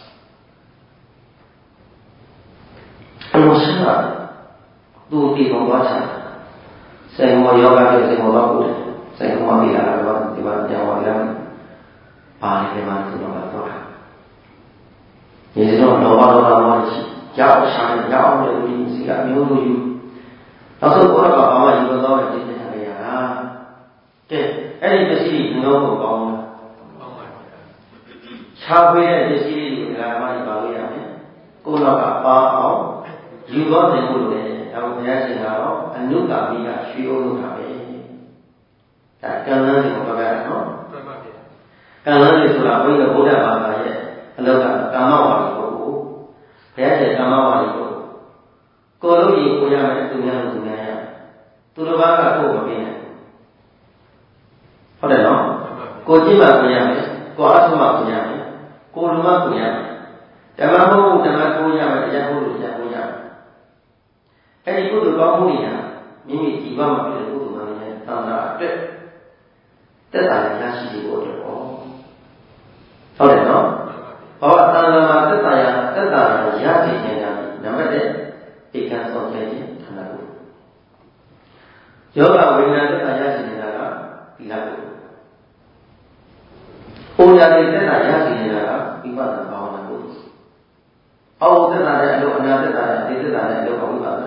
ăn nó sáng tạo tu thì không quá sáng saya mau yoga dia saya mau bagus saya mau bilang apa di mana yang mau bilang paling memang itu nomor dua jadi itu nomor dua nomor jauh sangat jauh dari sikap minggu lalu orang apa juga tahu jadi hari ya okay ini besi nomor kamu capai besi itu dalam mana baru ya kau nak apa au juga dengan Kalau saya sehingga anu kami tak syukur kami, tak kenal dengan perkara no. Kenal di surau ini boleh apa saja. Kalau tak kamau wali itu, saya saya kamau wali itu. Kalau ini punya dunia dunia, turun bangga tu begini. Ada no? Kau cuma punya, kau asma punya, kau rumah punya. Jangan kau jangan punya, jangan kau jangan punya. Jadi kudu kamu ni ya, mimi tiba macam kudu mana ya, tanda ada, tetapi yang sih boleh oh, boleh no? Bahawa tanda macam tanya, tetapi yang sih ni, nama dia ikan sosial tanda tu. Jika orang tanya sih ni nara, tidak tu. Orang yang tanya sih ni nara, ibarat bahawa tu. Awak tanya lo, anda tanya, dia tanya lo, kamu ibarat.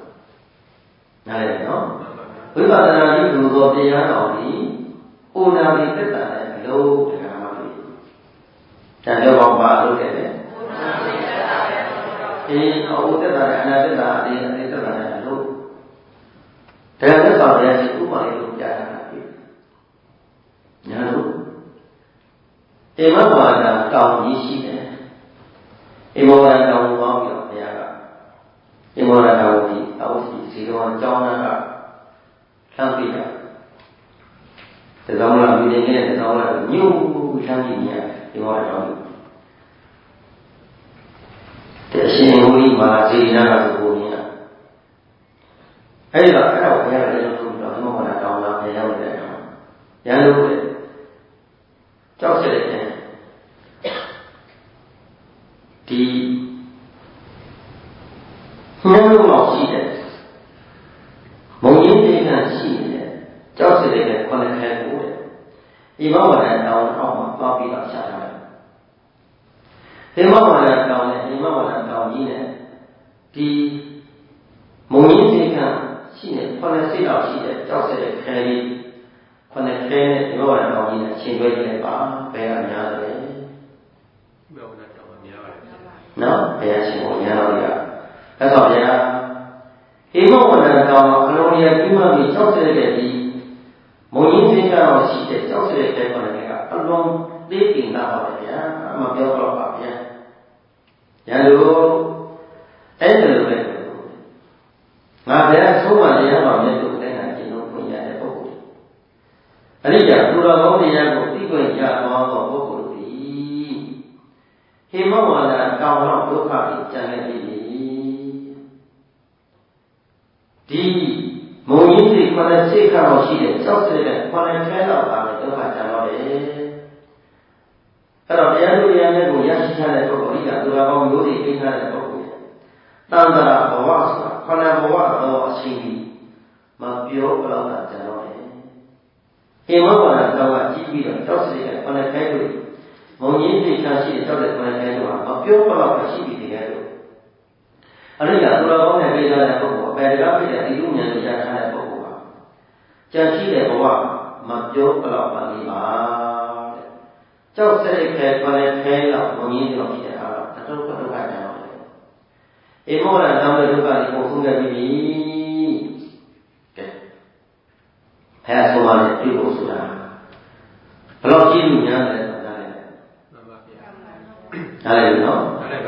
Này nó, với bạn là những người có tiền nào thì ôn nào thì tất cả là lâu để làm gì, chẳng lâu bằng ba lâu để đấy, thì họ tất cả là tất cả thì tất cả là lâu, thế là tất cả là chỉ cũng phải lâu dài là gì, nhớ lúc, em mới nói là cầu gì xí đấy, em mới nói cầu bao nhiêu thì à, em mới nói cầu gì cầu gì thì nó cho nó là sang tiền đó, thì xong là vì thế này xong là nhiều sang tiền nhỉ, thì mới là cho được, thì xin ngồi mà gì nó là được nhỉ, ấy là cái đầu tiên là cái đầu tiên là cái món là đầu là cái đầu tiên đó, nhớ luôn đấy, cho sẽ đấy, thì nhớ luôn là gì đấy. Một những cái là gì đấy, cho sự đấy con là khai phú đấy, thì mà mà là đầu nó mà bao bì đó sao đấy, thì mà mà là đầu này, thì mà mà là đầu gì này, thì một những cái là gì này, con là xây đầu gì đấy, cho sự đấy khai đi, con là khai này, thì mà mà là đầu gì này, xin về cái bá, về ở nhà đấy, nó về xin ngồi nhà rồi à, cái sao vậy à? Khi mà mình làm đầu mà lâu nay khi mà mình cháu sẽ để gì, mỗi những cái cái nào chỉ để cháu sẽ để còn là cái cái luôn để tìm ra họ để mà biểu lộ họ nhé, nhà luôn, ấy là vậy, mà để số mà để họ nhận được cái này thì nó cũng nhà để có cụ, anh ấy giờ tôi là có đi nhà của tí quyền nhà mà có cụ thì khi mà mình làm đầu nó cứ phải chẳng là gì thì mỗi những gì con là sẽ khảo chỉ để cho sự là con là cái nào làm để tôi phải trả nó để cái đó để tôi đi ăn cái giá trị này có có gì cả tôi là bao nhiêu thì cái này có có tam là bảoว่าcon là bảoว่าđó sinh đi mà biểu cái đó là trả nó để khi mà con là đâu là chỉ vì là cho sự là con là cái rồi mỗi những gì con chỉ để cho được con là cái rồi mà biểu cái đó là chỉ vì cái rồi anh ấy là tôi là có này bây giờ là có của bây giờ bây giờ thì đúng nhận được ra là có của cho chỉ để bảo mà biểu cái đó là gì mà cho sự cái con là cái là mỗi những gì nó chỉ để là nó đâu có đâu phải là nó em muốn là trong đời chúng ta thì cũng không được cái gì hay số mà để tiêu số là kalau chỉ dunia là là là là nó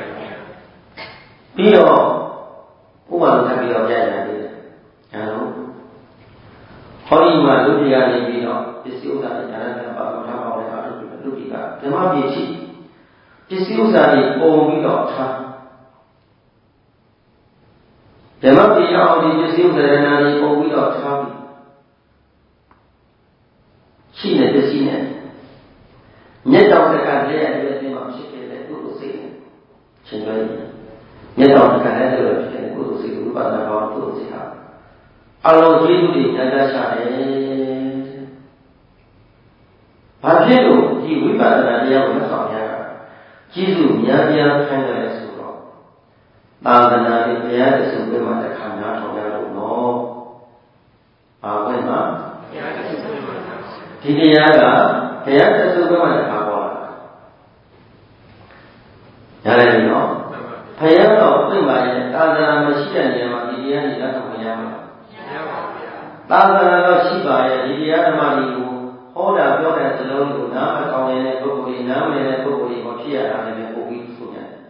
bây giờ cũng mà thằng bây giờ chạy là gì à đúng hỏi mà lúc đi ăn đi bây giờ cái siêu ra thì nhà nó bảo nó thao bảo này lúc đi cả cái mà bị chi cái siêu ra thì ôm bây giờ thằng ဓမ္မပိယအောင်ဒီပစ္စည်းဥဒရဏာကြီးပုံပြီးတော့ထားပြီးရှိတဲ့ပစ္စည်းနဲ့မြတ်တော်တက္ကလည်းအတွေ့အကြုံမှာဖြစ်ခဲ့တဲ့ကုသိုလ်စိတ်နဲ့ရှင်ပြောရင်မြတ်တော်တက္ကလည်းဆိုတော့ဖြစ်တဲ့ကုသိုလ်စိတ်ဝိပဿနာဘောကုသိုလ်စိတ်ဟာအလုံးကျေးဇူးတွေညာကြရှာတယ်။ဘာဖြစ်လို့ဒီဝိပဿနာတရားကိုဆောင်ရတာကျေးဇူးများများခံရတယ်ဆိုတော့သာသနာ့တရားအစုပ်ပဲမှာတစ်ခါနားထောင်ရလို့နော်။ဘာပဲမှာတရားအစုပ်ပဲမှာဒီတရားကတရားအစုပ်ပဲမှာတစ်ခါပေါ်လာ။ရတယ်နော်။ဘုရားတော်ပြင့်ပါရဲ့သာသနာမရှိတဲ့နေရာမှာဒီတရားကြီးလက်ဆောင်ရမှာသာသနာတော်ရှိပါရဲ့ဒီတရားဓမ္မတွေကိုဟောတာပြောတဲ့စလုံးကိုနားမကောင်းတဲ့ပုဂ္ဂိုလ်တွေနားမလည်တဲ့ပုဂ္ဂိုလ်တွေကိုဖြစ်ရတာလည်းပို့ပြီးဆိုရတယ်။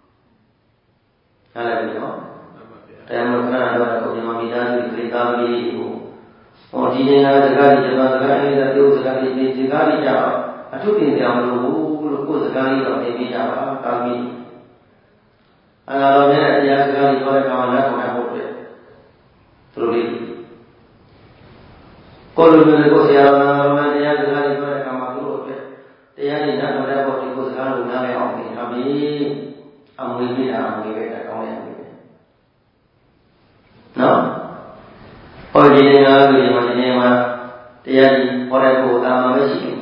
ဟုတ်တယ်နော်။တရားမခဏတော့ကိုဒီမှာမိသားစုတွေသားသမီးတွေကိုဟောဒီနေ့ကစကားကြီးကျမစကားအင်းတဲ့တို့စကားကြီးဒီစကားကြီးကြတော့အထုတင်ကြမလို့လို့ကိုယ်စကားကြီးတော့ပြင်ပြကြပါသားသမီး။အဲတော့လည်းတရားစကားကြီးပြောတဲ့ကောင်လက်ဆောင်ရဖို့အတွက်သူတို့လေးကိုလိုလိုကိုဆရာတော်များတရားစကားတွေပြောတဲ့အခါမှာသူတို့အတွက်တရားတွေနားထောင်တဲ့ဘောဒီကိုစကားလိုနားလည်အောင်သင်ထားပြီးအမွေပြတာအမွေပဲတောင်းရမယ်နော်ဟောဒီနေရာလူတွေမှာဒီနေရာမှာတရားကြီးဟောတဲ့ကိုသာမန်ပဲရှိတယ်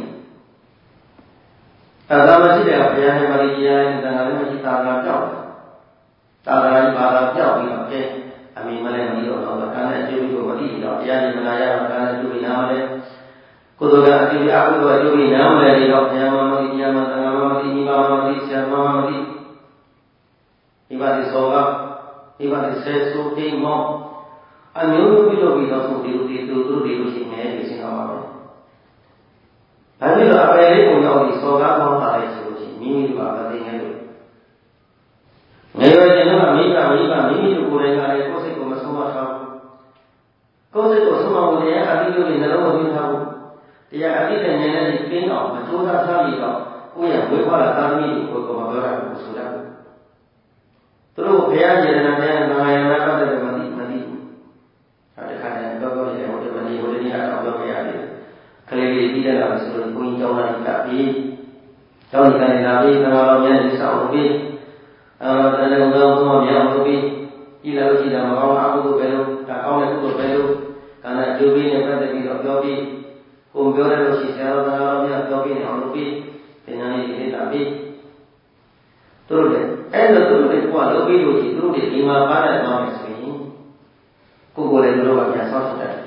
အဲသာမန်ရှိတဲ့ဘုရားနဲ့ပါဠိတရားနဲ့သံဃာလည်းမရှိသာသာကြောက်သာသာကြီးဘာသာကြောက်ပြီးတော့အဲအမိမလည်းမသိတော့တော့ကာနဲ့ကျိုးပြီးတော့မသိတော့တရားဒီမနာရတော့ကာနဲ့ကျိုးပြီးနားမလဲကုသိုလ်ကအတိအကုသိုလ်ကျိုးပြီးနားမလဲတော့ဘုရားမမသိတရားမသံဃာမမသိမိဘမမသိဆရာမမမသိဒီပါတိသောကဒီပါတိဆေသုတိမောအမျိုးမျိုးပြုလုပ်ပြီးတော့သူဒီလိုဒီသူတို့ဒီလိုရှိနေတယ်ရှင်းအောင်ပါပဲ။ဒါပြီးတော့အပယ်လေးပုံတော့ဒီသောကမောတာလေးဆိုလို့ရှိရင်မိမိတို့ကမသိနေလို့ငယ်ရွယ်ခြင်းတော့မိဘမိဘမိမိတို့ကိုယ်တိုင်ကလည်းကိုယ်စိတ်ကိုမဆုံးမထားဘူး။ကိုယ်စိတ်ကိုဆုံးမဖို့တရားအတိအကျနှလုံးမသွင်းထားဘူး။တရားအတိအကျဉာဏ်နဲ့ပြင်းအောင်မကြိုးစားထားပြီးတော့ကိုယ့်ရဲ့ဝိပဿနာသာသမီကိုကိုယ်ကမပြောတာကိုဆိုတတ်ဘူး။သူတို့ဘုရားယေရနာတရားနာယနာပတ်သက်တယ်မသိမသိဘူး။အဲဒါခါကျရင်တော့ပြောရတယ်ဟိုတမဏိဟိုတနည်းအတော့ပြောပြရတယ်။ခလေးလေးပြီးတဲ့လာဆိုလို့ဘုန်းကြီးကျောင်းသားကြီးကပြီးကျောင်းကြီးကနေလာပြီးသံဃာတော်များကြီးဆောင်ပြီးအဲဒါလည်းဘုရားဘုရားမြောက်လို့ပြီးဤလိုရှိတာမကောင်းအကုသိုလ်ပဲလို့ဒါကောင်းတဲ့ကုသိုလ်ပဲလို့ကာဏအကျိုးပေးနဲ့ပတ်သက်ပြီးတော့ပြောပြီးကိုပြောရလို့ရှိဆရာတော်သံဃာတော်များပြောပြီးနေအောင်လုပ်ပြီးသင်္ကန်းလေးတွေလာပြီးသူတို့လည်းအဲ့လိုသူတို့တွေကလုပ်ပြီးလို့ရှိသူတို့တွေဒီမှာပါတဲ့သွားမယ်ဆိုရင်ကိုယ်ကိုယ်လည်းသူတို့ကပြန်ဆောက်ထတယ်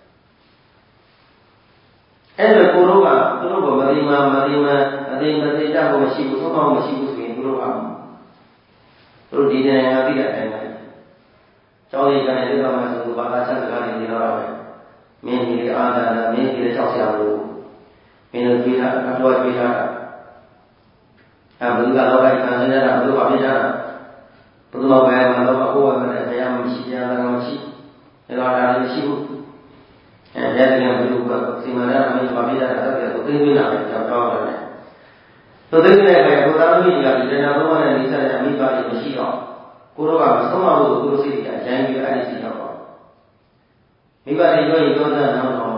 အဲ့လိုကိုယ်တို့ကသူတို့ကမတိမာမတိမာအတိမတိကြဖို့မရှိဘူးသုံးအောင်မရှိဘူးဆိုရင်သူတို့ကသူတို့ဒီနိုင်ငံပြည်တဲ့အတိုင်းပဲကျောင်းကြီးကနေလောက်မှဆိုသူဘာသာချက်စကားတွေနေတော့ပဲမင်းကြီးလေးအာသာနာမင်းကြီးလေးကြောက်စရာလို့မင်းတို့ပြေးတာအတော်ပြေးတာအဲဘုရားလောကကြီးခံနေရတာဘုရားပြကြတာဘုရားဘယ်မှာတော့ကိုယ်ကလည်းတရားမရှိတရားလည်းမရှိဒါတော့ဒါလည်းမရှိဘူးအဲတရားကဘုရားကစီမံရအမိဘာပြကြတာတက်တယ်ဆိုသိပြီးလာတယ်ကြောက်တော့တယ်သို့သိတဲ့အခါဘုရားမိကြီးကဒီတရားသုံးပါးနဲ့နိစ္စနဲ့အမိပါတွေမရှိတော့ကိုယ်တော့ကသုံးပါးလို့ကိုယ်စိတ်ကအရင်ပြီးအဲ့ဒီစီတော့မိဘတွေပြောရင်ပြောတဲ့နောက်တော့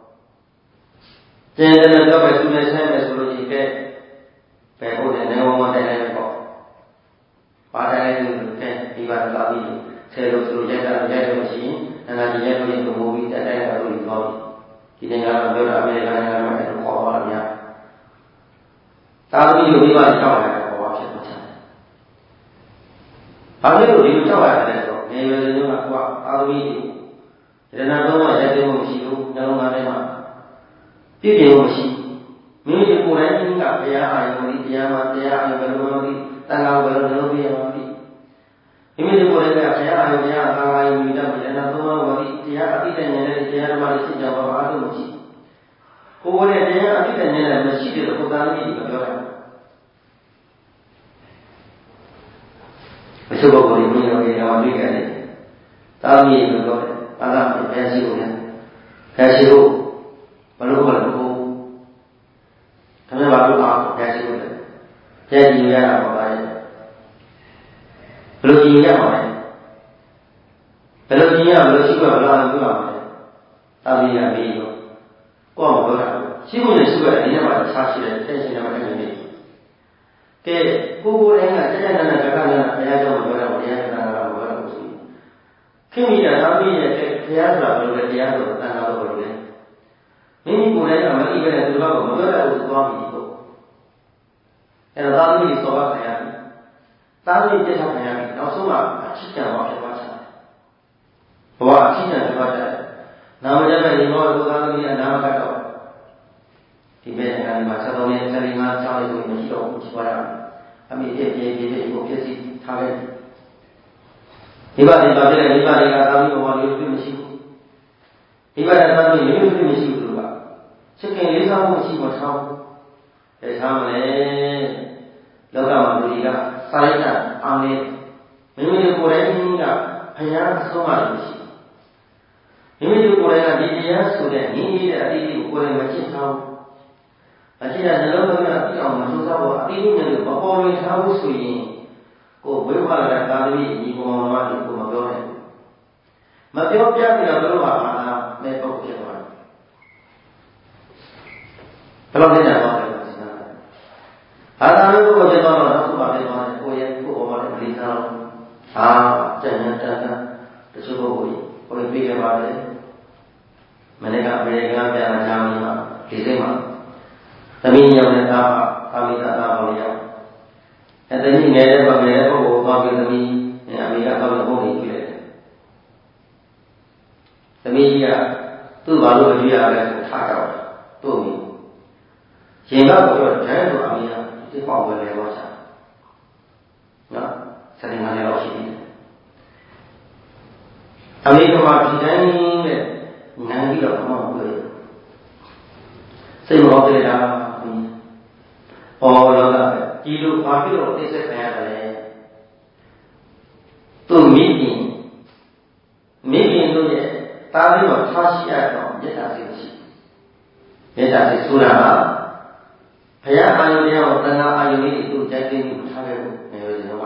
ကျန်တဲ့တော့ပဲသူလည်းဆိုင်မယ်ဆိုလို့ရှိခဲ့ဘယ်ဟုတ်တယ်နေဝမတိုင်တယ်ပေါ့ပါတိုင်းလို့ကဲမိဘလာပြီးဆယ်လို့သူရိုက်တာရိုက်လို့ရှိရင်အနာကြီးရိုက်လို့ရင်ဘိုးပြီးတက်တိုင်းတော့လို့ပြောဒီနေ့ကတော့ပြောတာအမေရိကန်နိုင်ငံမှာအဲ့လိုခေါ်သွားတာများသာသမီကိုမိဘကြောက်ရတယ်ခေါ်ပါဖြစ်မှာချာဘာလို့လို့ဒီလိုကြောက်ရတယ်လဲဆိုတော့ငယ်ရွယ်စဉ်ကကိုကသာသမီရဏတော့ရိုက်တယ်မရှိဘူးနှလုံးသားထဲမှာပြည့်ပြည့်မရှိမိမိကိုယ်တိုင်ကဘုရားအာရုံနဲ့တရားမှာတရားအာရုံဘယ်လိုမှမသိတန်ခါဘယ်လိုလုပ်ပြရမှာမသိမိမိကိုယ်တိုင်ကဘုရားအာရုံတရားအာရုံမိတတ်တယ်ရဏသုံးပါးမသိတရားအတိတ်ဉာဏ်နဲ့တရားဓမ္မတွေသိကြပါအားလုံးမရှိကိုယ်နဲ့တရားအတိတ်ဉာဏ်နဲ့မရှိတဲ့ပုဂ္ဂိုလ်ကြီးကပြောတာအချုပ်ပုဂ္ဂိုလ်ကြီးမျိုးတွေတော့တွေ့ကြတယ်တာမီးလို့ပြောတယ်ဘာသာပြန်ပြန်ရှိလို့လဲပြန်ရှိလို့ဘလို့ဘလို့ကိုဒါနဲ့ဘာလို့အားပြန်ရှိလို့လဲပြန်ကြည့်ရတာပေါ့ဗျာဘလို့ကြည့်ရမှာလဲဘယ်လိုကြည့်ရဘယ်လိုရှိခွင့်ဘယ်လိုလုပ်ရမလဲတာမီးရမေးတော့ကိုယ်မပြောတာရှိခွင့်နဲ့ရှိခွင့်ဒီနေ့မှခြားရှိတယ်တဲ့ရှင်နဲ့မှအဲ့လိုနေကဲကိုကိုတိုင်းကတက်တက်နာနာကကနာဘုရားကြောင့်ပြောတာဘုရားကနာနာပြောတာကိုရှိခင်မိတာတာမီးရဲ့ဘုရားဆိုတာဘယ်လိုလဲတရားဆိုတာတန်ခါလို့ဘယ်လိုလဲမိမိကိုယ်တိုင်ကမကြည့်ပဲနဲ့သူတို့ကမပြောတတ်ဘူးသွားပြီးပေါ့အဲ့တော့တာမီးစောပါခံရတယ်တာမီးပြတ်ထားခံရတယ်နောက်ဆုံးမှအချစ်ကြံသွားဖြစ်သွားချင်တယ်ဘဝအချစ်ကြံဖြစ်သွားတယ်နာမကျတဲ့ဒီဘောကိုသာသမီးအနာမကတော့ဒီမဲ့အခါဒီမှာဆက်တော်နဲ့ဆက်ပြီးငါကြောင်းရလို့မရှိတော့ဘူးချွာရအမိပြည့်ပြည့်ပြည့်ပြည့်ကိုပြည့်စည်ထားခဲ့ဒီပါဒီပါပြည့်တဲ့ဒီပါတွေကသာသမီးဘဝလေးပြည့်မရှိဘူးဒီပါတဲ့သာသမီးလေးပြည့်မရှိဘူးလို့ကချစ်ခင်လေးစားမှုရှိမှထားဘူးအဲထားမလဲလောကမှာလူတွေကစာရိတ္တအာမေမိမိတို့ကိုယ်တိုင်ကဘုရားအဆုံးအမလို့ရှိမိမိတို့ကိုယ်တိုင်ကဒီတရားဆိုတဲ့ညီညီတဲ့အတိအကျကိုကိုယ်တိုင်မချစ်ထားဘူးအချစ်တဲ့နှလုံးသွင်းတာပြအောင်မစိုးစားဖို့အတိအကျနဲ့မပေါ်လွင်ထားဘူးဆိုရင်ကိုယ်ဝိဝါဒသာသမီညီကောင်မတွေကိုမပြောနိုင်ဘူးမပြောပြပြီးတော့တို့ဟာအာနာမဲ့ပုဂ္ဂိုလ်ဖြစ်သွားတယ်ဘယ်လိုလဲတော့လဲစဉ်းစားတယ်အာနာမဲ့ပုဂ္ဂိုလ်ဖြစ်သွားတော့နောက်ဆုံးပါဖြစ်သွားတယ်ကိုယ်ရဲ့ကိုယ်ပေါ်မှာလည်းမလီစားတော့အာကျန်တဲ့တန်တန်တချို့ပုဂ္ဂိုလ်ကြီးကိုယ်ပြေးခဲ့ပါတယ်မနေ့ကအမေရိကန်ပြန်လာကြမှာဒီစိတ်မှာသမီးရောက်တဲ့သားအာမိသားသားပေါ်ရောက်အဲသမီးငယ်တဲ့ဘငယ်တဲ့ပုဂ္ဂိုလ်သွားပြီးသမီးအမေကတော့ဘုန်းကြီးကြည့်လိုက်တယ်သမီးကြီးကသူ့ဘာလို့ကြည့်ရလဲဆိုထားကြတော့သူ့မိရင်ကတော့ပြောတယ်ဆိုအမေကဒီပေါ့ပဲလဲတော့ချာနော်စနေနေ့လောက်ရှိတယ်အမေကမှဒီတိုင်းနဲ့နန်းပြီးတော့မှမပြောရစိတ်မဟုတ်တဲ့တာဟောလောကဒီလိုဘာဖြစ်လို့သိစိတ်ခံရတယ်လဲသူမိခင်မိခင်တို့ရဲ့တားပြီးတော့ထားရှိရတော့မေတ္တာစိတ်ရှိမေတ္တာစိတ်ဆိုတာကဘုရားအာယုတရားကိုတဏှာအာယုလေးတွေသူ့ကြိုက်သိမှုထားခဲ့ဖို့နေရတယ်တော့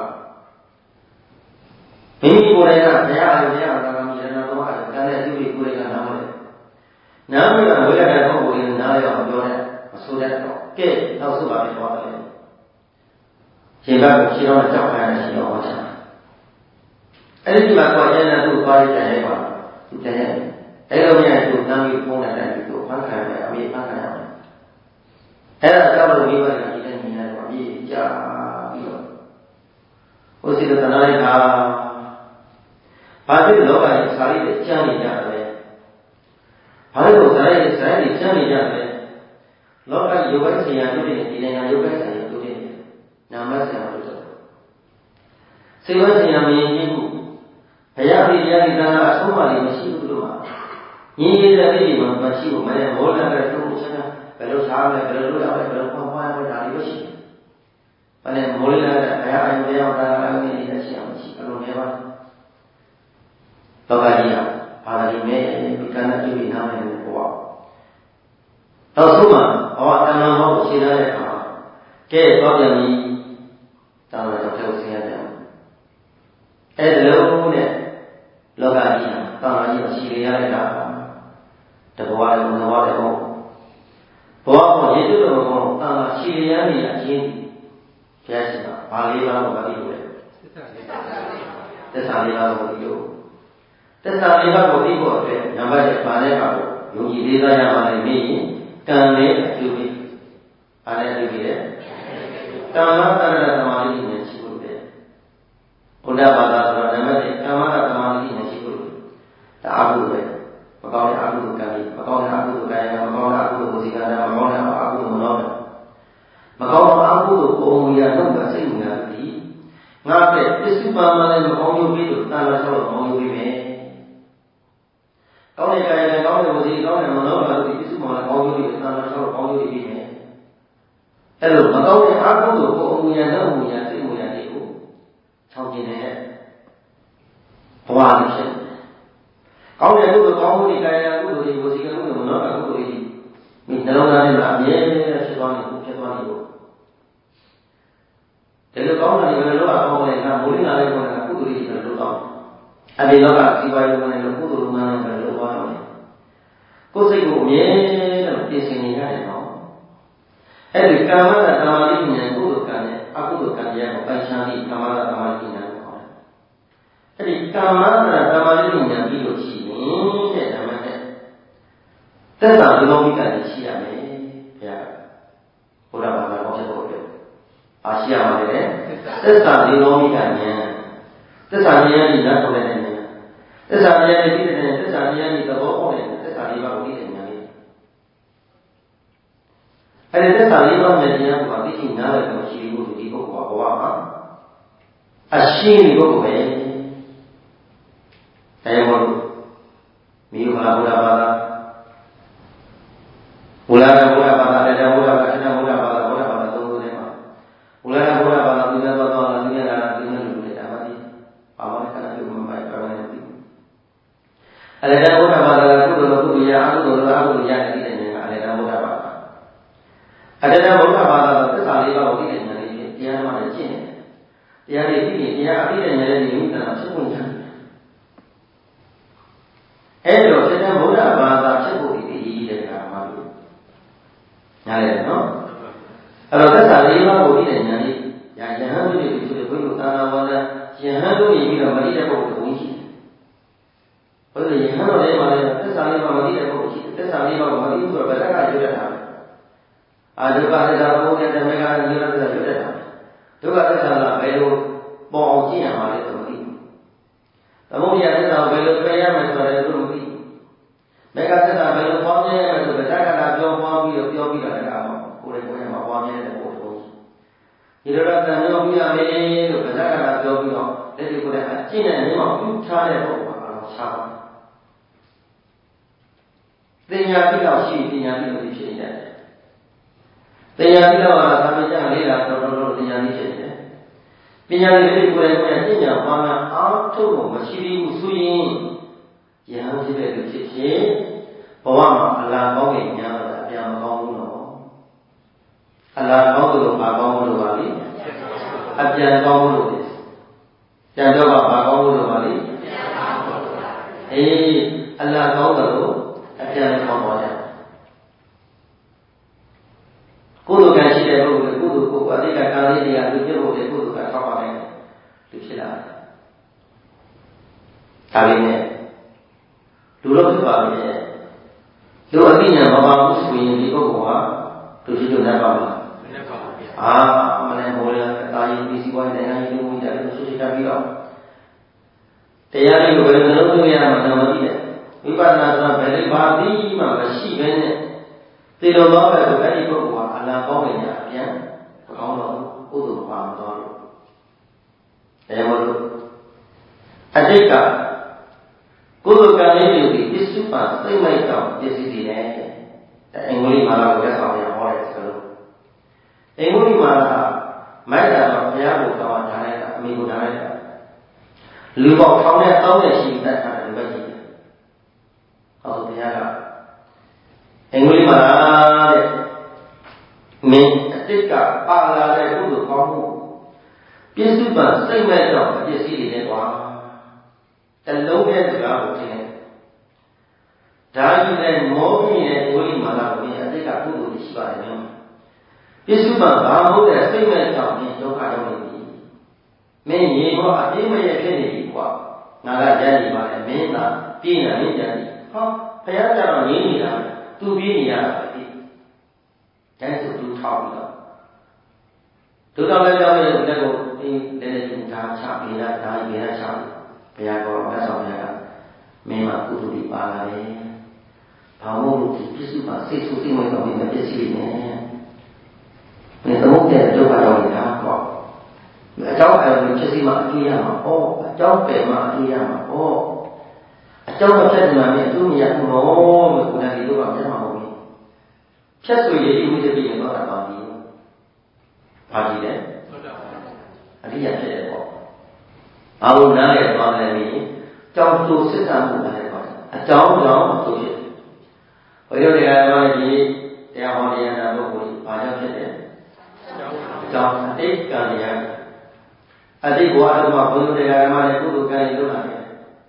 မိမိကိုယ်တိုင်ကဘုရားအာယုတရားကိုတဏှာမြင်တော့တော့အဲ့ဒါနဲ့သူ့ကိုယ်တိုင်ကနားမလဲနားပြီးတော့ဝိရဒပုဂ္ဂိုလ်လေးနားရအောင်ပြောတယ်မဆိုတတ်တော့ကဲနောက်ဆုံးပါဖြစ်သွားတယ်ရှင်ဘကိုရှင်းတော့ကြောက်ခိုင်းရရှိအောင်ဟောချာအဲ့ဒီမှာတော့ကျန်တဲ့သူ့သွားရကြရဲပါသူကြရဲအဲ့လိုများသူတမ်းပြီးဖုံးတဲ့သူဖန်ခံရအမေဖန်ခံရအဲ့ဒါကြောင့်လို့မိဘကဒီတဲ့နေရာတော့အပြည့်ကြာပြီးတော့ဟိုစီတနာလိုက်တာဘာဖြစ်လောကကြီးစာရိတ်ကျမ်းနေကြတယ်ဘာလို့စာရိတ်စာရိတ်ကျမ်းနေကြတယ်လောကကြီးယောဂဆရာတို့တွေဒီနေရာယောဂဆရာတို့တွေနာမဆရာတို့ဆိုစေဝဆရာမင်းကြီးကိုဘုရားပြည့်ရည်သာအဆုံးအမလေးမရှိဘူးလို့မှာညီကြီးတဲ့ပြည်မှာမရှိဘူးမလဲမောလတဲ့သူ့ကိုဆက်ဘယ်လိုစားလဲဘယ်လိုလုပ်ရလဲဘယ်လိုဖွင့်ဖွင့်ရလဲဒါတွေရှိတယ်။ဘာလဲမောလတဲ့ဘုရားအယုံတရားဒါအယုံနေတဲ့အရှိအောင်ရှိအလိုနေပါလောကကြီးကဘာသာရေးနဲ့ဒီကံနဲ့ပြည်နာမယ်လို့ပြော။နောက်ဆုံးမှာဟောအတဏ္ဍမောကိုရှင်းထားတဲ့အခါကဲတော့ပြန်ပြီးတာဝန်တော်ထုတ်ဆင်းရတယ်။အဲဒါလုံးနဲ့လောကကြီးကတာဝန်ကြီးကိုရှင်းရလိုက်တာတဘဝလည်းဘဝလည်းဟုတ်ဘဝကိုယေရှုတော်ကိုတာဝန်ရှင်းရနေတဲ့အချင်းဘုရားရှင်ကဘာလေးပါးတော့မသိဘူးလေသစ္စာလေးပါးကိုသိလို့သစ္စာလေးပါးကိုသိဖို့အတွက်နံပါတ်၁ဘာလဲပါလို့ယုံကြည်လေးစားရပါလိမ့်မည်ကံနဲ့အကျိုးပဲ။အားလည်းသိပြီလေ။ကမ္မတရဏသမာဓိနဲ့ရှိဖို့လေ။ဘုရားဘာသာဆိုတော့နံပါတ်၁ကမ္မတသမာဓိနဲ့ရှိဖို့ဒါအမှုပဲ။မကောင်းတဲ့အမှုကံကြီးမကောင်းတဲ့အမှုကံရမကောင်းတဲ့အမှုကိုစီကံရမကောင်းတဲ့အမှုမနောမကောင်းတဲ့အမှုကိုပုံမူရတော့ကစိတ်ဝင်ရသည်။ငါတဲ့ပစ္စုပန်မှာလည်းမကောင်းရုပ်ပြီးတော့တာလာဆောက်တော့ကောင်းရုပ်ပြီးမယ်။ကောင်းတဲ့ကံရကောင်းတဲ့ဝစီကောင်းတဲ့မနောကလည်းပစ္စုပန်မှာကောင်းရုပ်ပြီးတာလာဆောက်တော့ကောင်းရုပ်ပြီးမယ်။အဲ့လိုမကောင်းတဲ့အမှုကိုပုံမူရတော့မူရစိတ်ဝင်ရတွေကိုချောင်းကျင်တဲ့ဘဝတစ်ဖြစ်။ကောင်းတဲ့ကုသိုလ်ကောင်းမှုတွေကာယကုသိုလ်တွေဝစီကကုသိုလ်မနောကကုသိုလ်တွေဒီနှလုံးသားထဲမှာအမြဲဖြစ်သွားနေဖို့ဖြစ်သွားနေဖို့ဒီလိုကောင်းတာတွေဘယ်လိုလုပ်အောင်လဲငါမိုးလင်းလာတဲ့ကောင်းတာကုသိုလ်တွေဘယ်လိုလုပ်အောင်အဒီလောကဒီပါရုံနဲ့လို့ကုသိုလ်မှန်တယ်လို့ပြောတော့ကိုယ်စိတ်ကိုအမြဲတမ်းပြင်ဆင်နေရတယ်နော်အဲ့ဒီကာမတသမာဓိဉာဏ်ကုသိုလ်ကံနဲ့အကုသိုလ်ကံတရားကိုပိုင်ခြားပြီးကာမတသမာဓိဉာဏ်ကိုခေါ်တယ်အဲ့ဒီကာမတသမာဓိဉာဏ်ပြီးလို့ရှိရင်တဲ့ဓမ္မနဲ့သက်သာဒီလိုမိကံရှိရမယ်ဘုရားဘုရားဘာသာဟောဖြစ်ဖို့အတွက်အားရှိရမှာလေသက်သာဒီလိုမိကံဉာဏ်သက်သာဉာဏ်ကြီးလက်ပေါ်တဲ့ဉာဏ်သက်သာဉာဏ်ကြီးပြီးတဲ့သက်သာဉာဏ်ကြီးသဘောပေါက်တဲ့သက်သာလေးပါးကိုသိတဲ့ဉာဏ်လေးအဲ့ဒီသက်သာလေးပါးနဲ့ဉာဏ်ကသိရှိနားလည်လို့ရှိဘူးဒီပုဂ္ဂိုလ်ကဘဝမှာအရှင်းဒီပုဂ္ဂိုလ်ပဲတရားမို့မိဘဘုရားဘာသာဘုရားဘုရားဘာသာတရားဘုရားဘာသာဘုရားဘာသာဘုရားဘာသာသုံးခုထဲမှာဘုရားဘုရားဘာသာသူများတော်တော်လာသူများလာသူများလူတွေဒါမှဒီဘာမှခဏပြုမပိုက်ပါနဲ့ဒီအလေတရားဘုရားဘာသာကကုသိုလ်ကုသိုလ်ရအကုသိုလ်အကုသိုလ်ရတဲ့တဲ့ဉာဏ်ကအလေတရားဘုရားဘာသာအလေတရားဘုရားဘာသာကသစ္စာလေးပါးကိုသိတဲ့ဉာဏ်လေးဖြင့်တရားမှလည်းကျင့်နေတယ်တရားတွေသိရင်တရားအသိတဲ့ဉာဏ်လေးကိုမိသားစုဝင်ကြတယ်အဲ့တော့တရားဘုရားဘာသာဖြစ်ဖို့ဒီတဲ့ကာမလို့ညားရတယ်နော်အဲ့တော့သက်သာလေးပါးကိုသိတဲ့ဉာဏ်လေးညာယဟန်တို့တွေဆိုတဲ့ဘုရားသာနာဝါဒယဟန်တို့ရပြီးတော့မသိတဲ့ပုဂ္ဂိုလ်ကိုဝင်ရှိတယ်ဘုရားယဟန်တို့လည်းမလည်းသက်သာလေးပါးမသိတဲ့ပုဂ္ဂိုလ်ရှိတယ်သက်သာလေးပါးကိုမသိဘူးဆိုတော့ဘယ်တက်ကရွတ်တတ်တာလဲအာဒုက္ခသစ္စာဘုရားဓမ္မကညွတ်တဲ့ရွတ်တတ်တာဒုက္ခသစ္စာကဘယ်လိုပေါ်အောင်ကျင့်ရမှာလဲဆိုမသိဘူးသမုဒယသစ္စာဘယ်လိုပြရမယ်ဆိုတယ်သူမသိဘူးမေဃသစ္စာဘယ်လိုပွားများရမယ်ဆိုတော့တက္ကတာပြောပွားပြီးတော့ပြောပြီးတော့လည်းအောင်ကိုယ်ရဲ့ကိုယ်ရဲ့မှာပွားများတဲ့ပုဂ္ဂိုလ်ဒီလိုတော့တန်ရုံပြရမယ်လို့ဗဇက်ကတာပြောပြီးတော့လက်ဒီကိုယ်ကအကျင့်နဲ့နေမှာပြုထားတဲ့ပုဂ္ဂိုလ်ကတော့ရှားပါတင်ညာတိတော့ရှိတင်ညာတိလို့ဖြစ်နေတယ်တင်ညာတိတော့ကသာမကျလေးလာတော့တော့တင်ညာတိဖြစ်နေတယ်ပညာလေးတွေကိုယ်ရဲ့ကိုယ်ရဲ့ကျင့်ညာပွားများအားထုတ်လို့မရှိသေးဘူးဆိုရင်ယဟန်ဖြစ်တဲ့လူဖြစ်ဖြစ်ဘဝမှာအလားကောင်းရင်များတော့အပြာမကောင်းဘူးတော့အလားကောင်းလို့ဘာကောင်းလို့ပါလိအပြန်ကောင်းလို့ပြန်တော့ဘာကောင်းလို့ပါလိအေးအလားကောင်းလို့အပြန်ကောင်းပါကြကုသိုလ်ကံရှိတဲ့ပုဂ္ဂိုလ်ကုသိုလ်ကိုအတိတ်ကကာလေးတရားလူဖြစ်ဖို့လေကုသိုလ်ကထောက်ပါနိုင်လူဖြစ်လာတယ်ဒါပေမဲ့လူလို့ဖြစ်ပါလေလူအသိဉာဏ်မပါဘူးဆိုရင်ဒီပုဂ္ဂိုလ်ဟာသူရှိလို့နိုင်ပါမလားမနိုင်ပါဘူး။အာမလည်းမိုးလည်းအသားကြီးပြီးစီးပွားရေးနိုင်ငံရေးလူမှုကြတယ်ဆိုရှိတတ်ပြီးတော့တရားလေးကိုဘယ်လိုနှလုံးသွင်းရမှာတော့မသိတဲ့ဝိပဿနာဆိုတာဘယ်လိုပါပြီးမှမရှိဘဲနဲ့သေတော်တော့ပဲဆိုအဲ့ဒီပုဂ္ဂိုလ်ဟာအလားကောင်းနေကြအပြန်မကောင်းတော့ကုသိုလ်ပါမတော်လို့တရားမလို့အတိတ်ကကုသိုလ်ကံလေးတွေပစ္စုပန်သိမ့်လိုက်တော့ပစ္စည်းတွေနဲ့အင်္ဂလိပ်မှာတော့လက်ဆောင်ရဟောတယ်ဆိုလို့အင်္ဂလိပ်မှာမိုက်တာတော့ဘုရားကိုတောင်းထားလိုက်တာအမိကိုထားလိုက်တာလူပေါင်းထောင်နဲ့တောင်းနဲ့ရှိတတ်တာလည်းပဲရှိတယ်ဟောဘုရားကအင်္ဂလိပ်မှာတဲ့မင်းအတိတ်ကပါလာတဲ့ကုသိုလ်ကောင်းမှုပစ္စုပန်သိမ့်လိုက်တော့ပစ္စည်းတွေနဲ့ကွာတလုံးရဲ့စကားကိုသင်တယ်။ဒါကြီးလည်းမောပြီးရဲ့ဝိလိမာလာကိုအတိတ်ကကုသိုလ်ရှိပါတယ်နော်။ပစ္စုပန်ဘာမဟုတ်တဲ့စိတ်မဲ့ကြောင့်ဒီဒုက္ခရောက်နေပြီ။မင်းရေဘောအပြင်းမရဲ့ဖြစ်နေပြီကွာ။ငါကကြမ်းနေပါလေမင်းသာပြင်းနေကြတယ်။ဟောဘုရားကြောင့်ငြင်းနေတာသူပြင်းနေရတာပဲ။ဒါဆိုသူထောက်ပြီးတော့ဒုက္ခလည်းကြောင့်လည်းလက်ကိုအင်းလည်းလည်းသူဒါချပေးတာဒါကြီးပေးတာချပေးဘုရားကောမြတ်စွာဘုရားကမင်းမှာကုသိုလ်တွေပါလာတယ်။ဘာမို့လို့ဒီပစ္စုပန်စိတ်ဆူစိတ်ဝင်တော့မင်းမပစ္စည်းနေနဲ့။မင်းသမုတ်တဲ့ဒုက္ခရောက်နေတာပေါ့။အကြောင်းအရာကိုဖြစ်စီမှအကျိုးရမှာ။ဩအကြောင်းပယ်မှအကျိုးရမှာ။ဩအကြောင်းမဖြတ်မှမင်းအကျိုးမရဘူးလို့ကိုယ်တိုင်ဒီလိုကမျက်မှောက်ဘူး။ဖြတ်ဆိုရည်ဝိတ္တိနဲ့တော့တာပါပြီ။ဘာကြည့်လဲ။အရိယာဖြစ်တယ်ပေါ့။ဘာလို့နားလဲသွားတယ်လေကြောင်းဆိုစစ်တာမှုလည်းပါအကြောင်းကြောင့်ဆိုဖြစ်ဘုရားတရားတော်ကြီးတရားဟောတရားနာပုဂ္ဂိုလ်ဘာကြောင့်ဖြစ်လဲအကြောင်းအတိတ်ကံတရားအတိတ်ဘဝတုန်းကဘုရားတရားဓမ္မနဲ့ကုသိုလ်ကံတွေလုပ်လာတယ်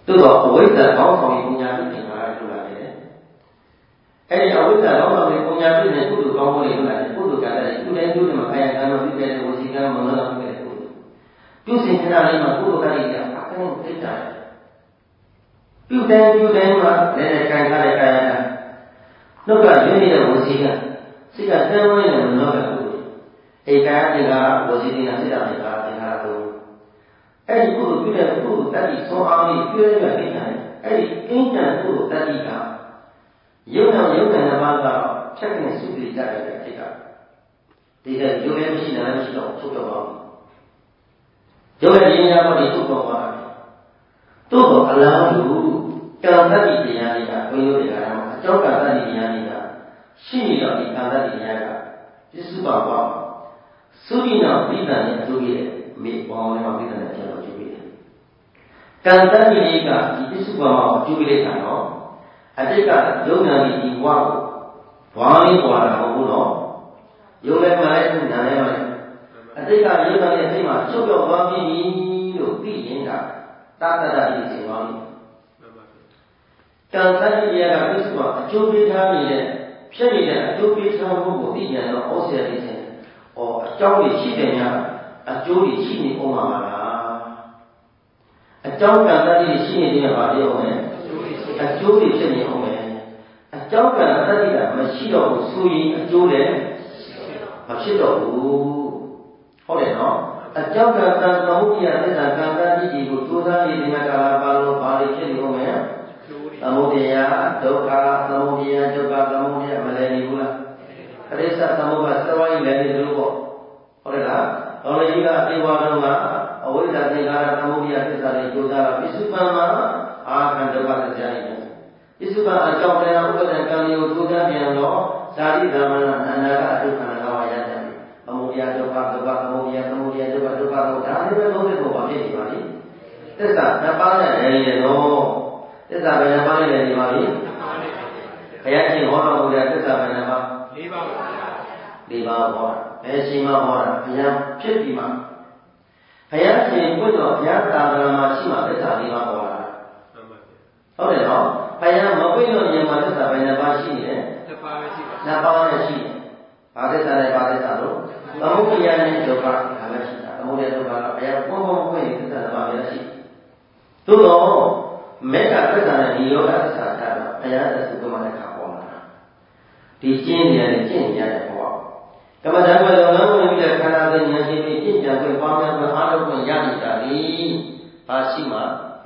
တို့တော့အဝိဇ္ဇာကောင်းဆောင်ပညာပြုနေမှာလို့လာတယ်အဲ့ဒီအဝိဇ္ဇာကောင်းဆောင်ပညာပြုနေကုသိုလ်ကောင်းမှုတွေလို့လာတယ်ကုသိုလ်ကံတွေကုသိုလ်ပြုနေမှာကာယကံတို့ပြုခဲ့တဲ့ဝစီကံမနောကံပြုခဲ့တဲ့ကုသိုလ်ပြုစဉ်ခဏလေးမှာကုသိုလ်ကံတွေကအကန့်သိတာပြုတယ်ပြုတယ်မှာလည်းကံထားတဲ့ကာယကံနှုတ်ကရင်းနေတဲ့ဝစီကံစိတ်ကတန်းဝင်းတဲ့မနောကံကုသိုလ်ဧကံတေကဝစီတိနာစိတ္တမေကာသင်္ခါရတို့အဲ့ဒီကုသိုလ်ပြုတဲ့ကုသိုလ်တတိဆုံးအောင်လေးပြည့်ရတဲ့ကိစ္စနဲ့အဲ့ဒီအင်းတန်ကုသိုလ်တတိကယုံနာယုံနာနှစ်ပါးကတော့ဖြတ်ကနေစုပြီးကြတဲ့အဖြစ်ကဒီကယုံလည်းမရှိတာလည်းမရှိတော့ထုတ်တော့ပါဘူးယုံရဲ့ဉာဏ်ပေါ်ဒီထုတ်တော့ပါသို့တော့အလားတူကံတတိတရားတွေကဘုန်းကြီးတို့ကအကြောင်းကံတတိတရားတွေကရှိနေတော့ဒီကံတတိတရားကပစ္စုပန်ပါသုဒိနာဝိသံနဲ့အကျိုးရဲ့မေဘောင်းနဲ့ဝိသံနဲ့အကျိုးပေးတယ်ကံတတိလေးကဒီပစ္စုပန်မှာအကျိုးပေးတဲ့ခါတော့အတိတ်ကယုံနာပြီးဒီဘဝကိုဘဝလေးပေါ်လာတာမဟုတ်ဘူးနော်ယုံလည်းမလိုက်ဘူးနာလည်းမလိုက်အတိတ်ကယုံနာရဲ့စိတ်မှာချုပ်ပြောက်သွားပြီလို့သိရင်ကတာတတတိစေသွားပြီကံတတိတရားကပစ္စုပန်အကျိုးပေးထားနေတဲ့ဖြစ်နေတဲ့အကျိုးပေးထားမှုကိုသိကြတော့ဩဆရာကြီးစဉ်ဩအကြောင်းတွေရှိတယ်များအကျိုးတွေရှိနေအောင်ပါလားအကြောင်းကံတတိရှိနေတဲ့ဘာပြောမလဲအကျိုးတွေဖြစ်နေအောင်ပဲအကြောင်းကံတတိကမရှိတော့ဘူးဆိုရင်အကျိုးလည်းမဖြစ်တော့ဘူးဟုတ်တယ်နော်အကြောင်းကံတန်သမုဒိယသစ္စာကံတတိကြီးကိုသိုးသားနေတဲ့ကာလပါလို့ဘာတွေဖြစ်နေအောင်လဲသမုဒိယဒုက္ခသမုဒိယဒုက္ခသမုဒိယမလည်းနေဘူးလားအရိစ္ဆသမုပ္ပါသဝိလည်းနေလို့ပေါ့ဟုတ်တယ်လားတော်လည်းကြီးကအဝါတော်ကအဝိဇ္ဇာသင်္ခါရသမုဒိယသစ္စာတွေကြိုးစားတာပစ္စုပန်မှာအာခံဒုက္ခသစ္စာတွေပစ္စုပန်အကြောင်းတရားဥပဒံကံတွေကိုကြိုးစားပြန်တော့ဇာတိဓမ္မနာအနာကအတုခန္ဓာဝါရတဲ့သမုဒိယဒုက္ခဒုက္ခသမုဒိယသမုဒိယဒုက္ခဒုက္ခတော့ဒါလည်းပဲသုံးတဲ့ပုံပါဖြစ်နေပါလိမ့်သစ္စာနှစ်ပါးနဲ့လည်းနေတော့သစ္စာဘယ်နှပါးနဲ့လည်းနေပါလိမ့်ဘုရားရှင်ဟောတော်မူတဲ့သစ္စာဘယ်နှပါး၄ပါးပါ၄ပါးဟောတာဘယ်ရှင်မှဟောတာဘုရားဖြစ်ပြီးမှဘုရားရှင်ဘုရားဘုရားတာဂရမှာရှိမှသစ္စာ၄ပါးဟောတာဟုတ်တယ်နော်ဘုရားမပွင့်လို့ဉာဏ်မှာသစ္စာဘယ်နှပါးရှိနေလဲနှစ်ပါးပဲရှိပါနှစ်ပါးနဲ့ရှိတယ်ဘာသစ္စာလဲဘာသစ္စာလို့သမုဒိယနဲ့ဒုက္ခဒါလည်းရှိတာသမုဒိယဒုက္ခကဘုရားပုံပုံပွင့်သစ္စာတစ်ပါးပဲရှိသို့တော့မေတ္တာသစ္စာနဲ့ဒီယောဂသစ္စာတာဘုရားသစ္စာကမှလည်းခါပေါ်လာဒီကျင့်နေရတယ်ကျင့်နေရတဲ့ဘဝကမ္မဋ္ဌာန်းကိုလုံလောက်ဝင်ပြီးတဲ့ခန္ဓာစဉ်ဉာဏ်ရှိပြီးကျင့်ကြံခွင့်ပေါင်းများခွင့်အားထုတ်ခွင့်ရနေတာလေဘာရှိမှ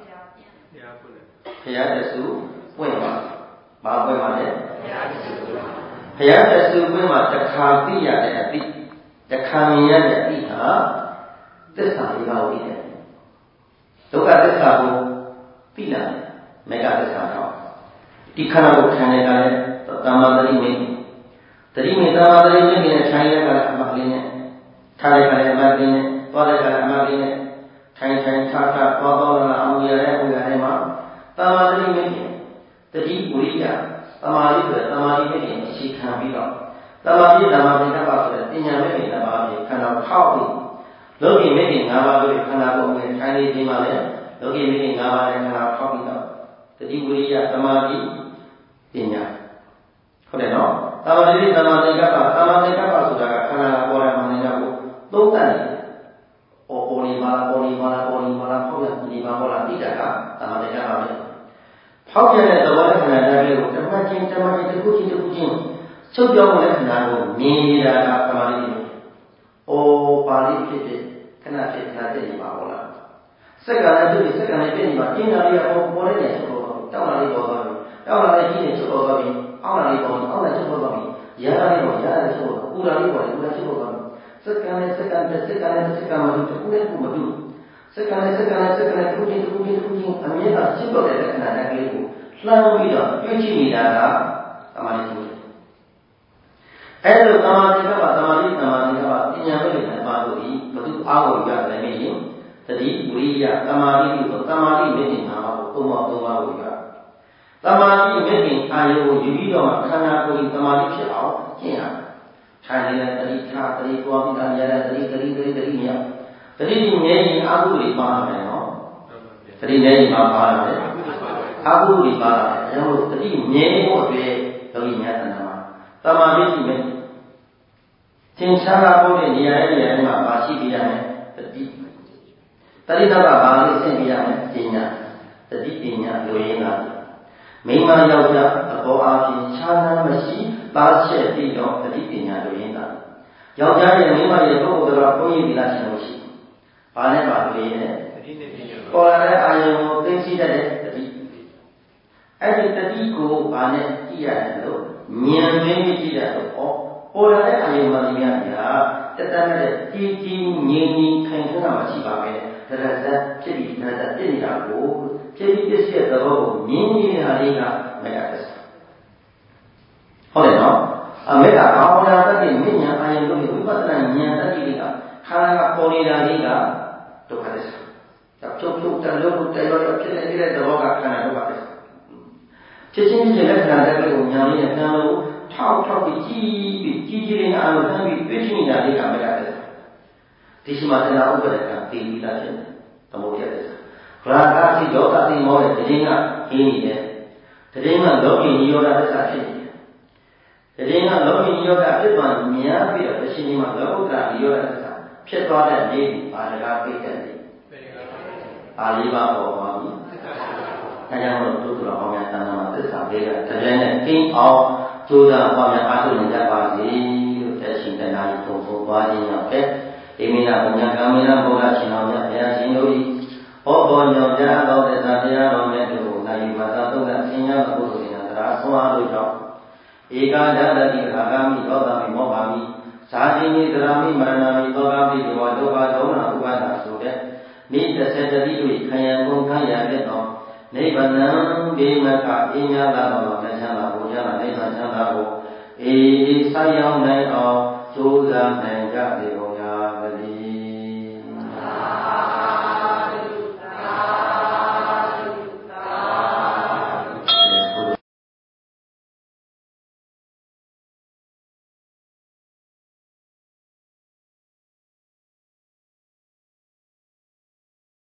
ဘုရားသစ္စာပွင့်ပါဘာပွင့်ပါလဲဘုရားသစ္စာဘုရားသစ္စာပွင့်မှာတစ်ခါသိရတဲ့အသိတစ်ခါမြင်ရတဲ့အသိဟာသစ္စာလေးပါးကိုသိတယ်ဒုက္ခသစ္စာကိုသိလာတယ်မေဃသစ္စာတော့ဒီခန္ဓာကိုခံရတာလေသမ္မာတတိမိတ်တတိမိတ်သမ္မာတတိမိတ်နဲ့ထိုင်ရတာအမှတ်လေးနဲ့ထားရတာအမှတ်လေးနဲ့သွားရတာအမှတ်လေးနဲ့ထိုင်ထိုင်ထားထားသွားသွားလာအမှုရတဲ့အမှုရတဲ့မှာသမ္မာတတိမိတ်တတိဝိရိယသမာဓိဆိုတဲ့သမာဓိမိတ်ကိုအခြေခံပြီးတော့သမာဓိဓမ္မပင်ပါဆိုတဲ့ပညာမိတ်တွေပါပြီးခန္ဓာထောက်ပြီးလောကီမိတ်တွေ၅ပါးလို့ခန္ဓာကိုယ်နဲ့ထိုင်နေခြင်းမှာလေလောကီမိတ်တွေ၅ပါးနဲ့ခန္ဓာထောက်ပြီးတော့တတိဝိရိယသမာဓိပညာဟုတ်တယ်နော်သမာဓိသမာဓိကပ္ပသမာဓိကပ္ပဆိုတာကခန္ဓာပေါ်တဲ့မှန်နေတာကိုသုံးတတ်တယ်။အော်ပေါ်နေပါပေါ်နေပါပေါ်နေပါဖောက်ရနေပါဟောလားတိတာကသမာဓိကပ္ပပဲ။ဖောက်ရတဲ့သဘောနဲ့ခန္ဓာတိုင်းလေးကိုတမတ်ချင်းတမတ်ချင်းတစ်ခုချင်းတစ်ခုချင်းချုပ်ပြောင်းတဲ့ခန္ဓာကိုမြင်နေတာကသမာဓိပဲ။အော်ပါဠိဖြစ်ဖြစ်ခဏဖြစ်ခဏဖြစ်နေပါဟောလား။စက္ကန့်နဲ့ဖြစ်ဖြစ်စက္ကန့်နဲ့ဖြစ်နေပါကျင်းတာလေးကပေါ်ပေါ်တဲ့နေရာချုပ်တော့တောက်လာလေးပေါ်သွားပြီ။တောက်လာလေးကြီးနေချုပ်တော့သွားပြီ။အောက်လာလေးပေါ်အောက်လာချုပ်တော့သွားပြီ။ရာလေးပေါ်ရာလေးချုပ်တော့ပူလာလေးပေါ်ပူလာချုပ်တော့သွားပြီ။စက္ကန့်နဲ့စက္ကန့်နဲ့စက္ကန့်နဲ့စက္ကန့်မှတူတစ်ခုနဲ့တစ်ခုမတူစက္ကန့်နဲ့စက္ကန့်နဲ့စက္ကန့်နဲ့တစ်ခုချင်းတစ်ခုချင်းတစ်ခုချင်းအမြဲတမ်းရှင်းတော့တဲ့ခန္ဓာတိုင်းလေးကိုလှမ်းပြီးတော့တွေ့ကြည့်နေတာကသမာဓိရှိတယ်။အဲလိုသမာဓိကပါသမာဓိသမာဓိကပါပညာမဲ့တဲ့ပါလို့ဒီဘုသူအားကိုရတယ်မင်းရင်တတိဝိရိယသမာဓိကိုသမာဓိမဲ့တဲ့နာမကိုသုံးပါသုံးပါကိုရသမာဓိမဲ့တဲ့အာယုကိုယူပြီးတော့ခန္ဓာကိုယ်သမာဓိဖြစ်အောင်ကျင့်ရထိုင်နေတဲ့တတိထားတတိပွားပြီးသားရတဲ့တတိတတိတတိတတိမြောက်တတိမြဲရင်အာဟုတွေပါမယ်နော်တတိမြဲရင်ပါပါတယ်အာဟုရိပါအဲကြောင့်တတိမြဲဖို့အတွက်ယောဂီများတဏ္ဍာမှာတမာရိရှိမယ်သင်္ချာလာဖို့တဲ့နေရာရဲ့နေရာမှာပါရှိပြရမယ်တတိတတိတ္တဘာလေးသင်ပြရမယ်ပညာတတိပညာလိုရင်းကမိမယောက်ျားအပေါ်အားဖြင့်ခြားနားမရှိပါချက်ပြီးတော့တတိပညာလိုရင်းကယောက်ျားရဲ့မိမရဲ့ပုဂ္ဂိုလ်တော်ဘုန်းကြီးဒီလားရှင်လို့ရှိဘာနဲ့ပါလိုရင်းနဲ့ပေါ်လာတဲ့အာယုံကိုသိသိတတ်တဲ့တတိအဲ့ဒီတတိကိုဘာနဲ့ကြည့်ရတယ်လို့ဉာဏ်မင်းကြည့်တယ်လို့ပေါ်လာတဲ့အာယုံမှဒီများညာတတတ်တဲ့ကြီးကြီးငြင်းငြင်းခိုင်ခန့်တာမရှိပါပဲတရဇတ်ဖြစ်ပြီးတရဇတ်ပြည့်နေတာကိုဖြစ်ပြီးပြည့်ရဲ့သဘောကိုမြင်နေတာလေးကမေတ္တာသစ္စာဟုတ်တယ်နော်အမေတ္တာဘာဝနာတတ်တဲ့မြညာအာယုံတို့ဝိပဿနာဉာဏ်တတ်ကြီးကခန္ဓာကပေါ်နေတာလေးကဒုက္ခသစ္စာဖြုတ်ဖြုတ်တန်လို့တရောရောဖြစ်နေတဲ့သဘောကခန္ဓာဒုက္ခသစ္စာဖြစ်ချင်းဖြစ်တဲ့ခန္ဓာတက်ကလေးကိုညာလေးနဲ့တန်လို့ထောက်ထောက်ပြီးကြီးပြီးကြီးကြီးလေးနဲ့အာရုံတန်းပြီးတွေ့ရှိနေတာလေးကမေတ္တာသစ္စာဒီရှိမှတဏှာဥပ္ပဒကတည်ပြီးသားဖြစ်တယ်သမုဒယသစ္စာရာဂတိဒေါသတိမောတဲ့တည်င်းကခင်းနေတယ်တည်င်းကလောကီနိရောဓသစ္စာဖြစ်နေတယ်တည်င်းကလောကီနိရောဓဖြစ်သွားမြင်ပြီးတော့အရှင်ဒီမှာလောကုတ္တရာနိရောဓသစ္စာဖြစ်သွားတဲ့နေ့ဘာလကားပိတ်တဲ့နေ့အာလိပါပေါ်ပါပြီအဲကြောင့်မို့သုတ္တရာဟောများတဏ္ဍာမှာသစ္စာလေးကတကယ်နဲ့ကိန်းအောင်ကျိုးစားဟောများအားထုတ်နေကြပါစေလို့တရှိတနာကြီးသုံးဖို့သွားခြင်းရောက်တဲ့ဒီမိနာဘုံညာကာမိနာဘုရားရှင်တော်မြတ်ဘုရားရှင်တို့ဤဟောပေါ်ညောင်းကြတော်တဲ့တရားတော်မြတ်တို့ကိုနိုင်မှာသာသုံးသပ်သင်ရသောဘုရားတရားဆွမ်းအားလို့ကြောင့်ဧကာဒတတိရာဂမိဒေါသမိမောဟမိဇာတိမိသရမိမရဏမိသောကမိဒီဝဒုက္ခဒုက္ခဥပါဒဆိုတဲ့နိတ္တတတိတို့ခယံကုန်ခံရတဲ့သောနိဗ္ဗာန်ဘေမကအင်းများလာတော်လက်ချမ်းသာဘုရားနိဗ္ဗာန်ချမ်းသာကိုအေးအေးဆိုင်ရောက်နိုင်အောင်ကြိုးစားနိုင်ကြပေကုန်ရာမည်